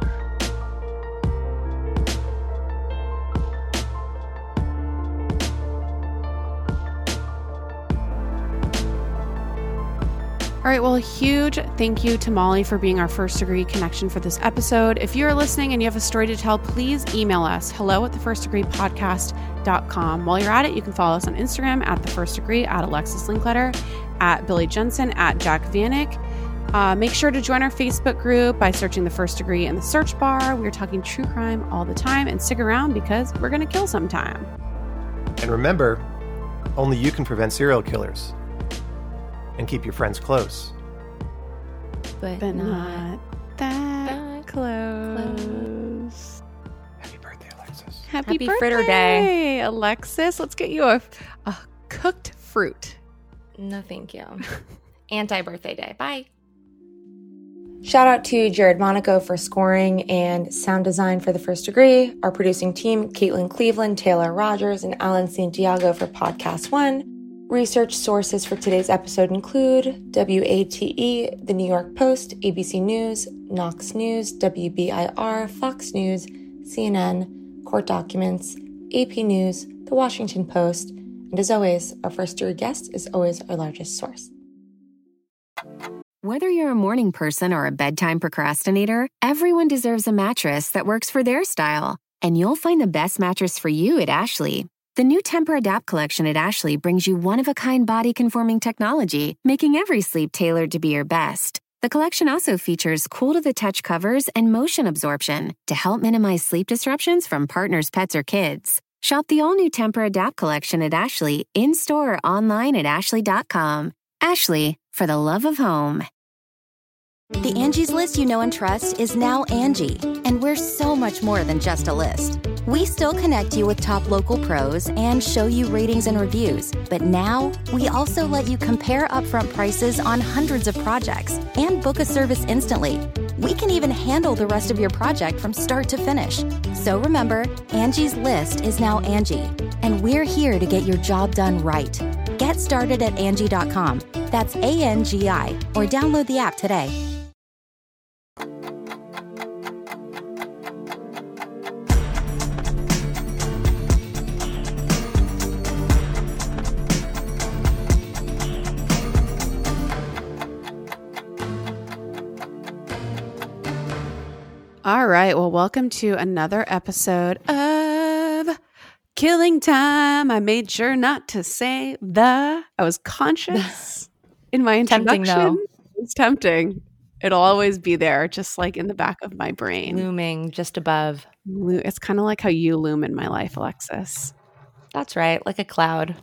All right, well, a huge thank you to Molly for being our first degree connection for this episode. If you're listening and you have a story to tell, please email us, hello@thefirstdegreepodcast.com. While you're at it, you can follow us on Instagram @thefirstdegree, @Alexis Linkletter, @Billy Jensen, @Jack Vanek. Make sure to join our Facebook group by searching The First Degree in the search bar. We're talking true crime all the time, and stick around because we're going to kill sometime. And remember, only you can prevent serial killers. And keep your friends close. But not that close. Happy birthday, Alexis. Happy birthday, Fritter Day. Alexis. Let's get you a cooked fruit. No, thank you. Anti-birthday day. Bye. Shout out to Jared Monaco for scoring and sound design for The First Degree. Our producing team, Caitlin Cleveland, Taylor Rogers, and Alan Santiago for Podcast One. Research sources for today's episode include WATE, The New York Post, ABC News, Knox News, WBIR, Fox News, CNN, Court Documents, AP News, The Washington Post, and as always, our first degree guest is always our largest source. Whether you're a morning person or a bedtime procrastinator, everyone deserves a mattress that works for their style. And you'll find the best mattress for you at Ashley. The new Tempur-Adapt collection at Ashley brings you one-of-a-kind body-conforming technology, making every sleep tailored to be your best. The collection also features cool-to-the-touch covers and motion absorption to help minimize sleep disruptions from partners, pets, or kids. Shop the all-new Tempur-Adapt collection at Ashley, in-store or online at ashley.com. Ashley, for the love of home. The Angie's List you know and trust is now Angie, and we're so much more than just a list. We still connect you with top local pros and show you ratings and reviews, but now we also let you compare upfront prices on hundreds of projects and book a service instantly. We can even handle the rest of your project from start to finish. So remember, Angie's List is now Angie, and we're here to get your job done right. Get Get started at Angie.com. That's ANGI, or download the app today. All right. Well, welcome to another episode of Killing Time. I made sure not to say I was conscious in my introduction. Tempting, though. It's tempting. It'll always be there, just like in the back of my brain. Looming just above. It's kind of like how you loom in my life, Alexis. That's right. Like a cloud.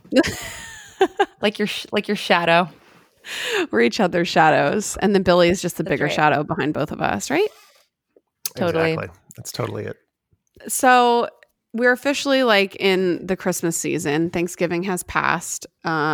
like your shadow. We're each other's shadows. And then Billy is just the bigger right. shadow behind both of us, right? Totally. Exactly. That's totally it. So we're officially like in the Christmas season. Thanksgiving has passed.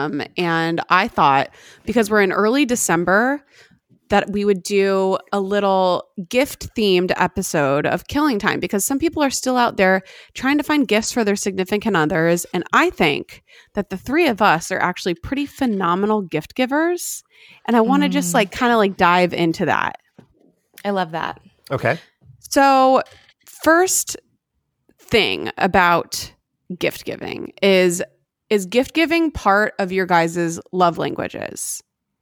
And I thought, because we're in early December, that we would do a little gift themed episode of Killing Time, because some people are still out there trying to find gifts for their significant others. And I think that the three of us are actually pretty phenomenal gift givers. And I want to just like kind of like dive into that. I love that. Okay. So first thing about gift giving is gift giving part of your guys' love languages?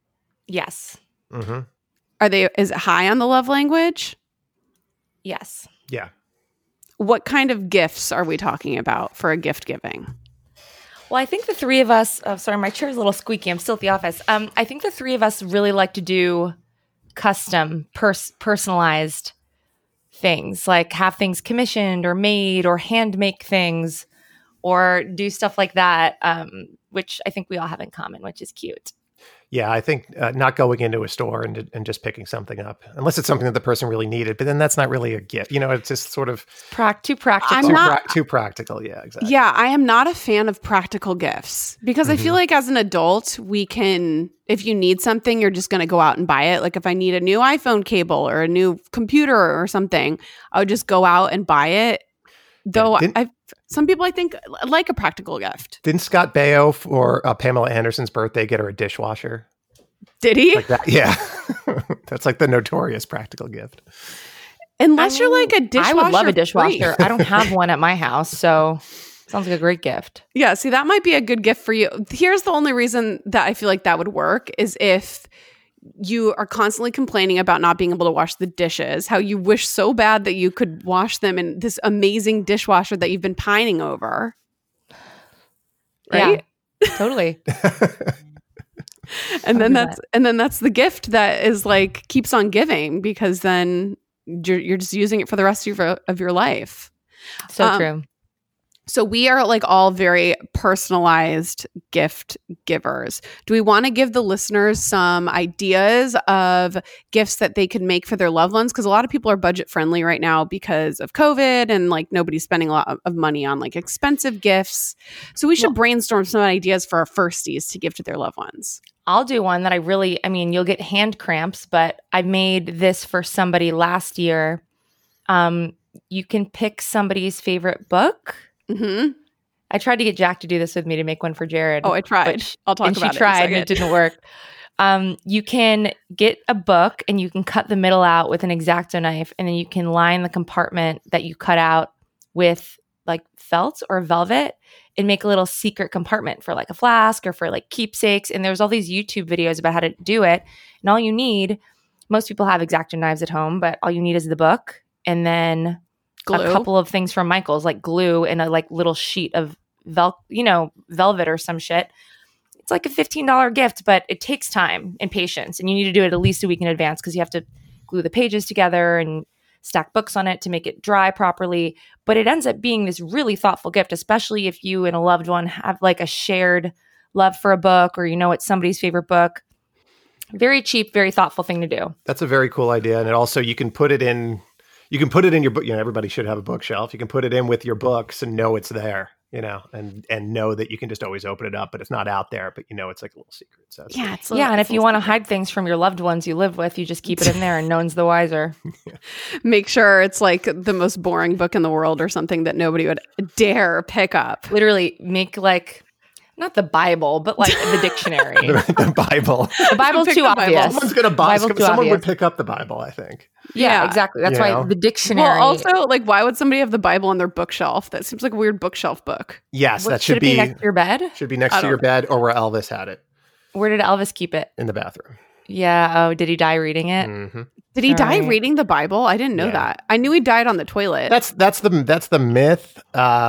Yes. Mm-hmm. Is it high on the love language? Yes. Yeah. What kind of gifts are we talking about for a gift giving? Well, I think the three of us, sorry, my chair's a little squeaky. I'm still at the office. I think the three of us really like to do custom, personalized things, like have things commissioned or made or hand make things or do stuff like that, which I think we all have in common, which is cute. Yeah, I think not going into a store and just picking something up, unless it's something that the person really needed, but then that's not really a gift. You know, it's just sort of too practical. Too practical. Yeah, exactly. Yeah, I am not a fan of practical gifts because I feel like as an adult, we can, if you need something, you're just going to go out and buy it. Like if I need a new iPhone cable or a new computer or something, I would just go out and buy it. Though some people I think like a practical gift. Didn't Scott Baio for Pamela Anderson's birthday get her a dishwasher? Did he? Like that? Yeah. That's like the notorious practical gift. Unless you're like a dishwasher. I would love a dishwasher. Free. I don't have one at my house, so sounds like a great gift. Yeah, see, that might be a good gift for you. Here's the only reason that I feel like that would work is if you are constantly complaining about not being able to wash the dishes, how you wish so bad that you could wash them in this amazing dishwasher that you've been pining over. Right? Yeah, totally. And then that's the gift that is like keeps on giving, because then you're just using it for the rest of your life. So true. So we are like all very personalized gift givers. Do we want to give the listeners some ideas of gifts that they can make for their loved ones? Because a lot of people are budget friendly right now because of COVID and like nobody's spending a lot of money on like expensive gifts. So we should brainstorm some ideas for our firsties to give to their loved ones. I'll do one that you'll get hand cramps, but I made this for somebody last year. You can pick somebody's favorite book. Mm-hmm. I tried to get Jack to do this with me to make one for Jared. Oh, I tried. I'll talk about it. She tried and it didn't work. You can get a book and you can cut the middle out with an X-Acto knife, and then you can line the compartment that you cut out with like felt or velvet and make a little secret compartment for like a flask or for like keepsakes. And there's all these YouTube videos about how to do it. And all you need, most people have X-Acto knives at home, but all you need is the book and then glue. A couple of things from Michael's, like glue and a like little sheet of velvet or some shit. It's like a $15 gift, but it takes time and patience, and you need to do it at least a week in advance because you have to glue the pages together and stack books on it to make it dry properly. But it ends up being this really thoughtful gift, especially if you and a loved one have like a shared love for a book, or it's somebody's favorite book. Very cheap, very thoughtful thing to do. That's a very cool idea, and also you can put it in. You can put it in your book. Everybody should have a bookshelf. You can put it in with your books and know it's there. And know that you can just always open it up, but it's not out there. But it's like a little secret. So and if you want to hide things from your loved ones you live with, you just keep it in there, and no one's the wiser. Make sure it's like the most boring book in the world or something that nobody would dare pick up. Literally, make like Not the Bible, but like the dictionary. The Bible. The Bible's Pick too the Bible. obvious. Someone's going to buy. Bible's too Someone would obvious. pick up the Bible, I think. Yeah, exactly. That's You why know? the dictionary. Well, also, like, why would somebody have the Bible on their bookshelf? That seems like a weird bookshelf book. Yes, What, that should it be next to your bed? Should be next to your bed or where Elvis had it Where did Elvis keep it? in the bathroom. Yeah. Oh, did he die reading it? Mm-hmm. Did he die Right. reading the Bible? I didn't know that. I knew he died on the toilet. That's the myth.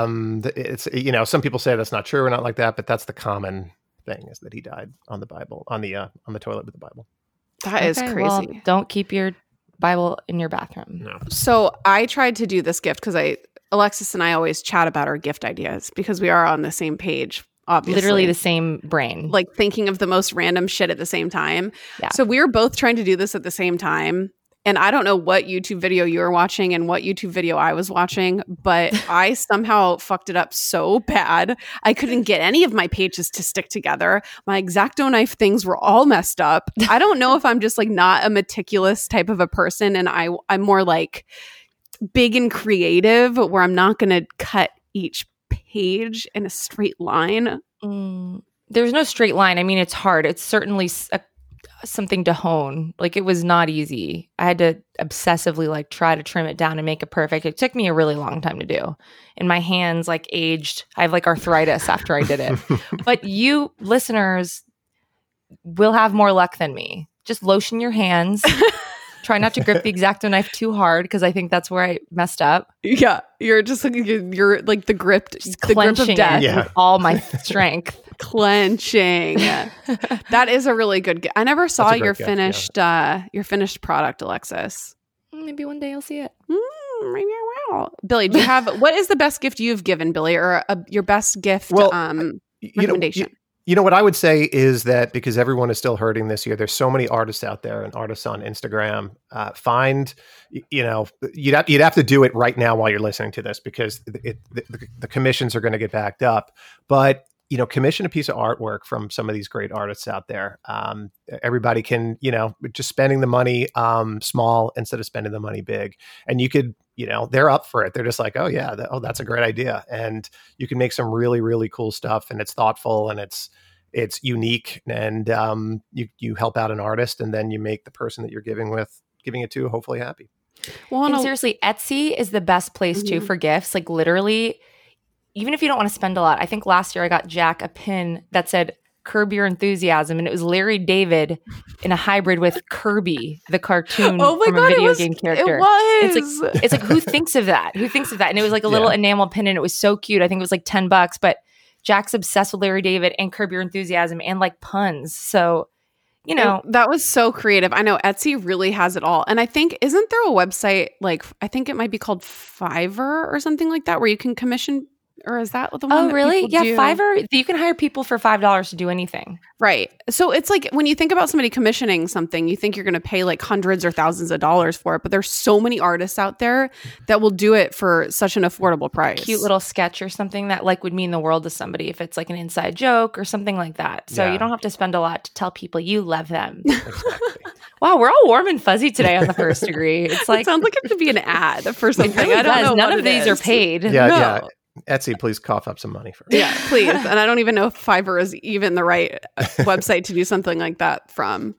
It's some people say that's not true or not like that, but that's the common thing is that he died on the Bible on the toilet with the Bible. That is Okay, crazy. well, don't keep your Bible in your bathroom. No. So I tried to do this gift because Alexis and I always chat about our gift ideas because we are on the same page. Obviously. Literally the same brain. Like thinking of the most random shit at the same time. Yeah. So we were both trying to do this at the same time. And I don't know what YouTube video you were watching and what YouTube video I was watching, but I somehow fucked it up so bad. I couldn't get any of my pages to stick together. My X-Acto knife things were all messed up. I don't know if I'm just like not a meticulous type of a person and I'm more like big and creative where I'm not going to cut each page in a straight line. There's no straight line. I mean, it's hard. It's certainly something to hone. Like, it was not easy. I had to obsessively like try to trim it down and make it perfect. It took me a really long time to do. And my hands like aged. I have like arthritis after I did it. But you listeners will have more luck than me. Just lotion your hands. Try not to grip the X-Acto knife too hard because I think that's where I messed up. Yeah, you're just like you're like the grip of death with all my strength. Clenching. That is a really good gift. I never saw your gift, finished product, Alexis. Maybe one day I'll see it. Maybe I will. Billy, do you have what is the best gift you've given, Billy, or your best gift recommendation? You know what I would say is that because everyone is still hurting this year, there's so many artists out there and artists on Instagram. You'd have to do it right now while you're listening to this because the commissions are going to get backed up. But commission a piece of artwork from some of these great artists out there. Everybody can, just spending the money small instead of spending the money big. And you could, they're up for it. They're just like, oh yeah, that's a great idea. And you can make some really, really cool stuff and it's thoughtful and it's unique and you help out an artist and then you make the person that you're giving it to hopefully happy. Well, and seriously, Etsy is the best place too for gifts. Like literally, even if you don't want to spend a lot. I think last year I got Jack a pin that said Curb Your Enthusiasm, and it was Larry David in a hybrid with Kirby, the cartoon from a video game character. It was. It's like who thinks of that? Who thinks of that? And it was like a little enamel pin, and it was so cute. I think it was like $10, but Jack's obsessed with Larry David and Curb Your Enthusiasm and like puns. So, that was so creative. I know Etsy really has it all. And I think, isn't there a website, like, I think it might be called Fiverr or something like that, where you can commission. Or is that the one? Oh, that really? people Yeah, do? Fiverr. You can hire people for $5 to do anything. Right. So it's like when you think about somebody commissioning something, you think you're going to pay like hundreds or thousands of dollars for it. But there's so many artists out there that will do it for such an affordable price. Cute little sketch or something that like would mean the world to somebody if it's like an inside joke or something like that. So you don't have to spend a lot to tell people you love them. Exactly. Wow, we're all warm and fuzzy today on the First Degree. It's like it sounds like it could be an ad for something. Really I don't know. None what of it these is. are paid. Yeah. Etsy, please cough up some money for Yeah, please. And I don't even know if Fiverr is even the right website to do something like that from.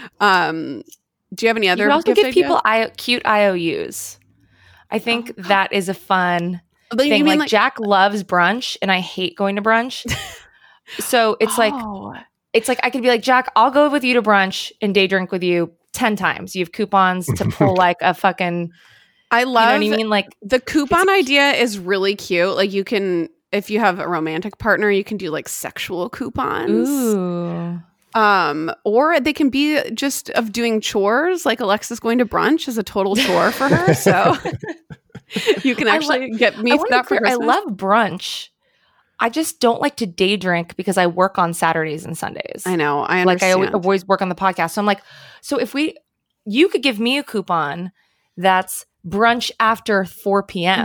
Do you have any other? You also gift give people ideas? cute IOUs. I think that is a fun But you thing. mean Like Jack loves brunch, and I hate going to brunch. So it's like I could be like, Jack, I'll go with you to brunch and day drink with you 10 times. You have coupons to pull like a fucking. I love. You know what I mean? Like the coupon idea is really cute. Like you can, if you have a romantic partner, you can do like sexual coupons. Ooh. Or they can be just of doing chores. Like Alexis going to brunch is a total chore for her. So you can actually get me that for Christmas. I love brunch. I just don't like to day drink because I work on Saturdays and Sundays. I know. I understand. Like I always work on the podcast. So I'm like, so if you could give me a coupon that's brunch after 4 p.m.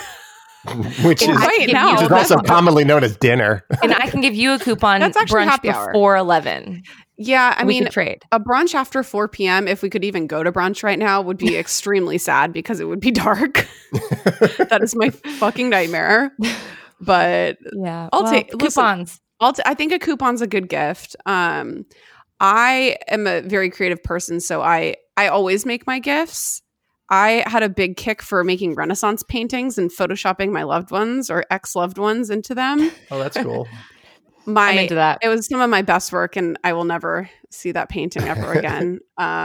which is right now. Which is also commonly known as dinner. And I can give you a coupon That's actually brunch happy hour. before 11. Yeah, I mean, could trade. A brunch after 4 p.m., if we could even go to brunch right now, would be extremely sad because it would be dark. That is my fucking nightmare. But yeah, I'll take coupons. I think a coupon's a good gift. I am a very creative person, so I always make my gifts. I had a big kick for making Renaissance paintings and photoshopping my loved ones or ex-loved ones into them. Oh, that's cool. I'm into that. It was some of my best work, and I will never see that painting ever again.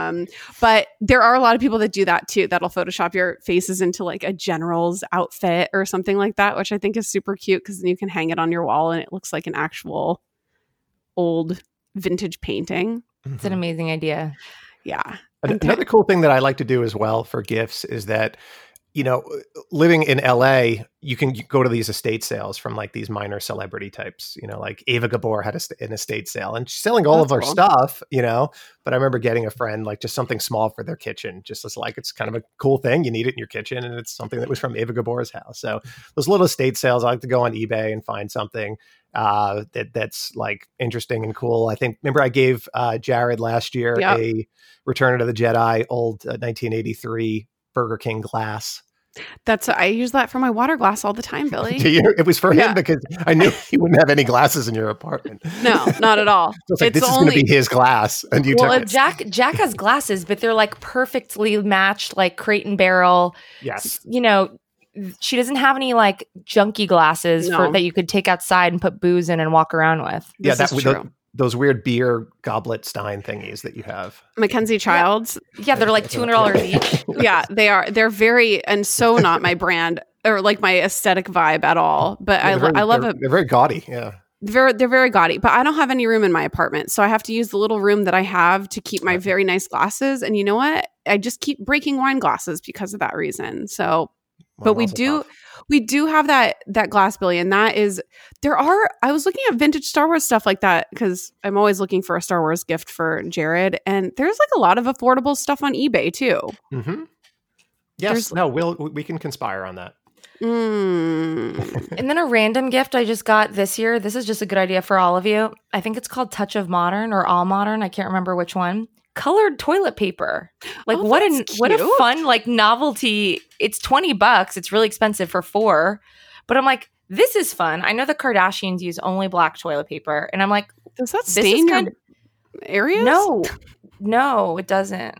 But there are a lot of people that do that too. That'll Photoshop your faces into like a general's outfit or something like that, which I think is super cute because then you can hang it on your wall and it looks like an actual old vintage painting. It's an amazing idea. Yeah. Another cool thing that I like to do as well for gifts is that, you know, living in LA, you can go to these estate sales from like these minor celebrity types, you know, like Ava Gabor had an estate sale and she's selling all of her stuff, you know, but I remember getting a friend like just something small for their kitchen, just as like, it's kind of a cool thing. You need it in your kitchen and it's something that was from Ava Gabor's house. So those little estate sales, I like to go on eBay and find something that's like interesting and cool. I think, remember I gave Jared last year a Return of the Jedi old 1983 Burger King glass. I use that for my water glass all the time, Billy. Do you? It was for him because I knew he wouldn't have any glasses in your apartment. No, not at all. So it's like, this is going to be his glass, and you took it. Jack has glasses, but they're like perfectly matched, like Crate and Barrel. Yes, you know, she doesn't have any like junky glasses that you could take outside and put booze in and walk around with. Yeah, that's true. Those weird beer goblet stein thingies that you have. Mackenzie Childs. Yeah, they're like $200 each. Yeah, they are. They're very, and so not my brand or like my aesthetic vibe at all. But I love it. They're very gaudy. Yeah. They're very gaudy, but I don't have any room in my apartment. So I have to use the little room that I have to keep my very nice glasses. And you know what? I just keep breaking wine glasses because of that reason. So, but we do have that glass, Billy, and that is I was looking at vintage Star Wars stuff like that because I'm always looking for a Star Wars gift for Jared, and there's like a lot of affordable stuff on eBay too. Mm-hmm. Yes, we can conspire on that. And then a random gift I just got this year. This is just a good idea for all of you. I think it's called Touch of Modern or All Modern. I can't remember which one. Colored toilet paper. Like what a fun like novelty. It's $20. It's really expensive for 4. But I'm like, this is fun. I know the Kardashians use only black toilet paper. And I'm like, does that stain your areas? No, it doesn't.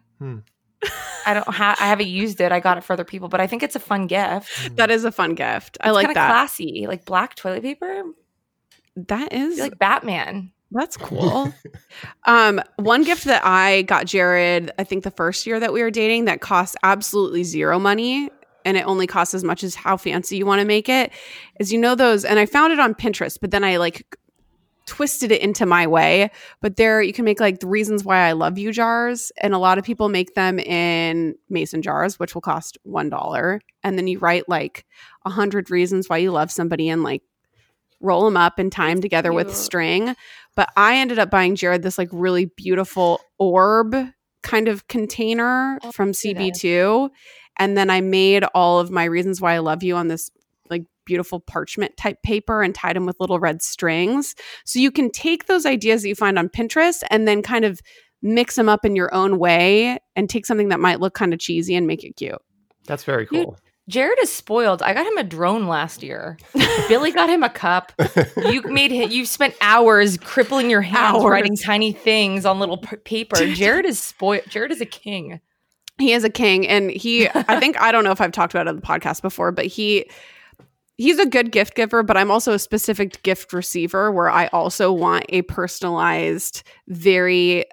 I haven't used it. I got it for other people, but I think it's a fun gift. That is a fun gift. I it's like that. Classy. Like black toilet paper. That is like Batman. That's cool. One gift that I got Jared, I think the first year that we were dating, that cost absolutely zero money, and it only costs as much as how fancy you want to make it, is, you know, those, and I found it on Pinterest, but then I like twisted it into my way. But there you can make like the reasons why I love you jars, and a lot of people make them in mason jars, which will cost $1, and then you write like 100 reasons why you love somebody and like roll them up and tie them together with string. But I ended up buying Jared this like really beautiful orb kind of container from CB2. And then I made all of my reasons why I love you on this like beautiful parchment type paper and tied them with little red strings. So you can take those ideas that you find on Pinterest and then kind of mix them up in your own way and take something that might look kind of cheesy and make it cute. That's very cool. Jared is spoiled. I got him a drone last year. Billy got him a cup. You spent hours crippling your hands writing tiny things on little paper. Jared is spoiled. Jared is a king. He is a king, and I don't know if I've talked about it on the podcast before, but he's a good gift giver, but I'm also a specific gift receiver where I also want a personalized, very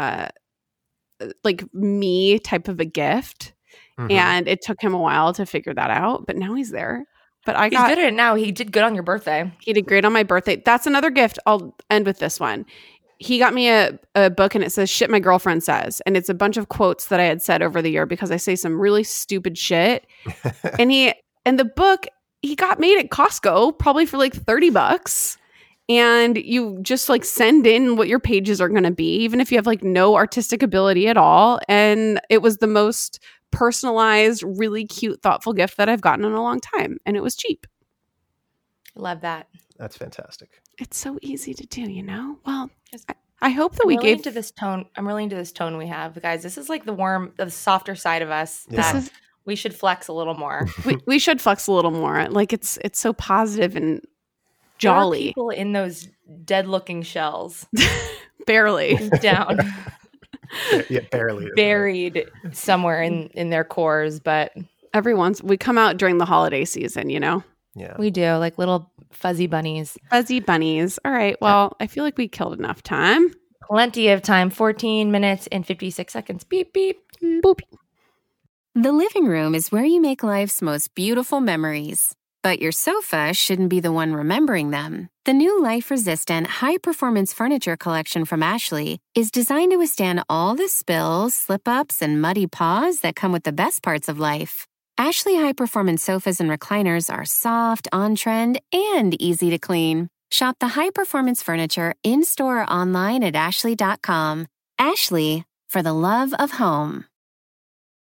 like me type of a gift. Mm-hmm. And it took him a while to figure that out, but now he's there. But he's good at it now. He did good on your birthday. He did great on my birthday. That's another gift. I'll end with this one. He got me a book, and it says "Shit My Girlfriend Says," and it's a bunch of quotes that I had said over the year because I say some really stupid shit. And the book he got made at Costco probably for like $30. And you just like send in what your pages are going to be, even if you have like no artistic ability at all. And it was the most personalized, really cute, thoughtful gift that I've gotten in a long time. And it was cheap. Love that. That's fantastic. It's so easy to do, you know? Well, I hope that we gave into this tone. I'm really into this tone we have, guys. This is like the softer side of us that we should flex a little more. We should flex a little more. Like it's so positive and jolly. There are people in those dead-looking shells. Barely. Down. Yeah, barely. Buried somewhere in their cores, but... We come out during the holiday season, you know? Yeah. We do, like little fuzzy bunnies. Fuzzy bunnies. All right, well, I feel like we killed enough time. Plenty of time. 14 minutes and 56 seconds. Beep, beep. Boop. The living room is where you make life's most beautiful memories. But your sofa shouldn't be the one remembering them. The new life-resistant, high-performance furniture collection from Ashley is designed to withstand all the spills, slip-ups, and muddy paws that come with the best parts of life. Ashley high-performance sofas and recliners are soft, on-trend, and easy to clean. Shop the high-performance furniture in-store or online at ashley.com. Ashley, for the love of home.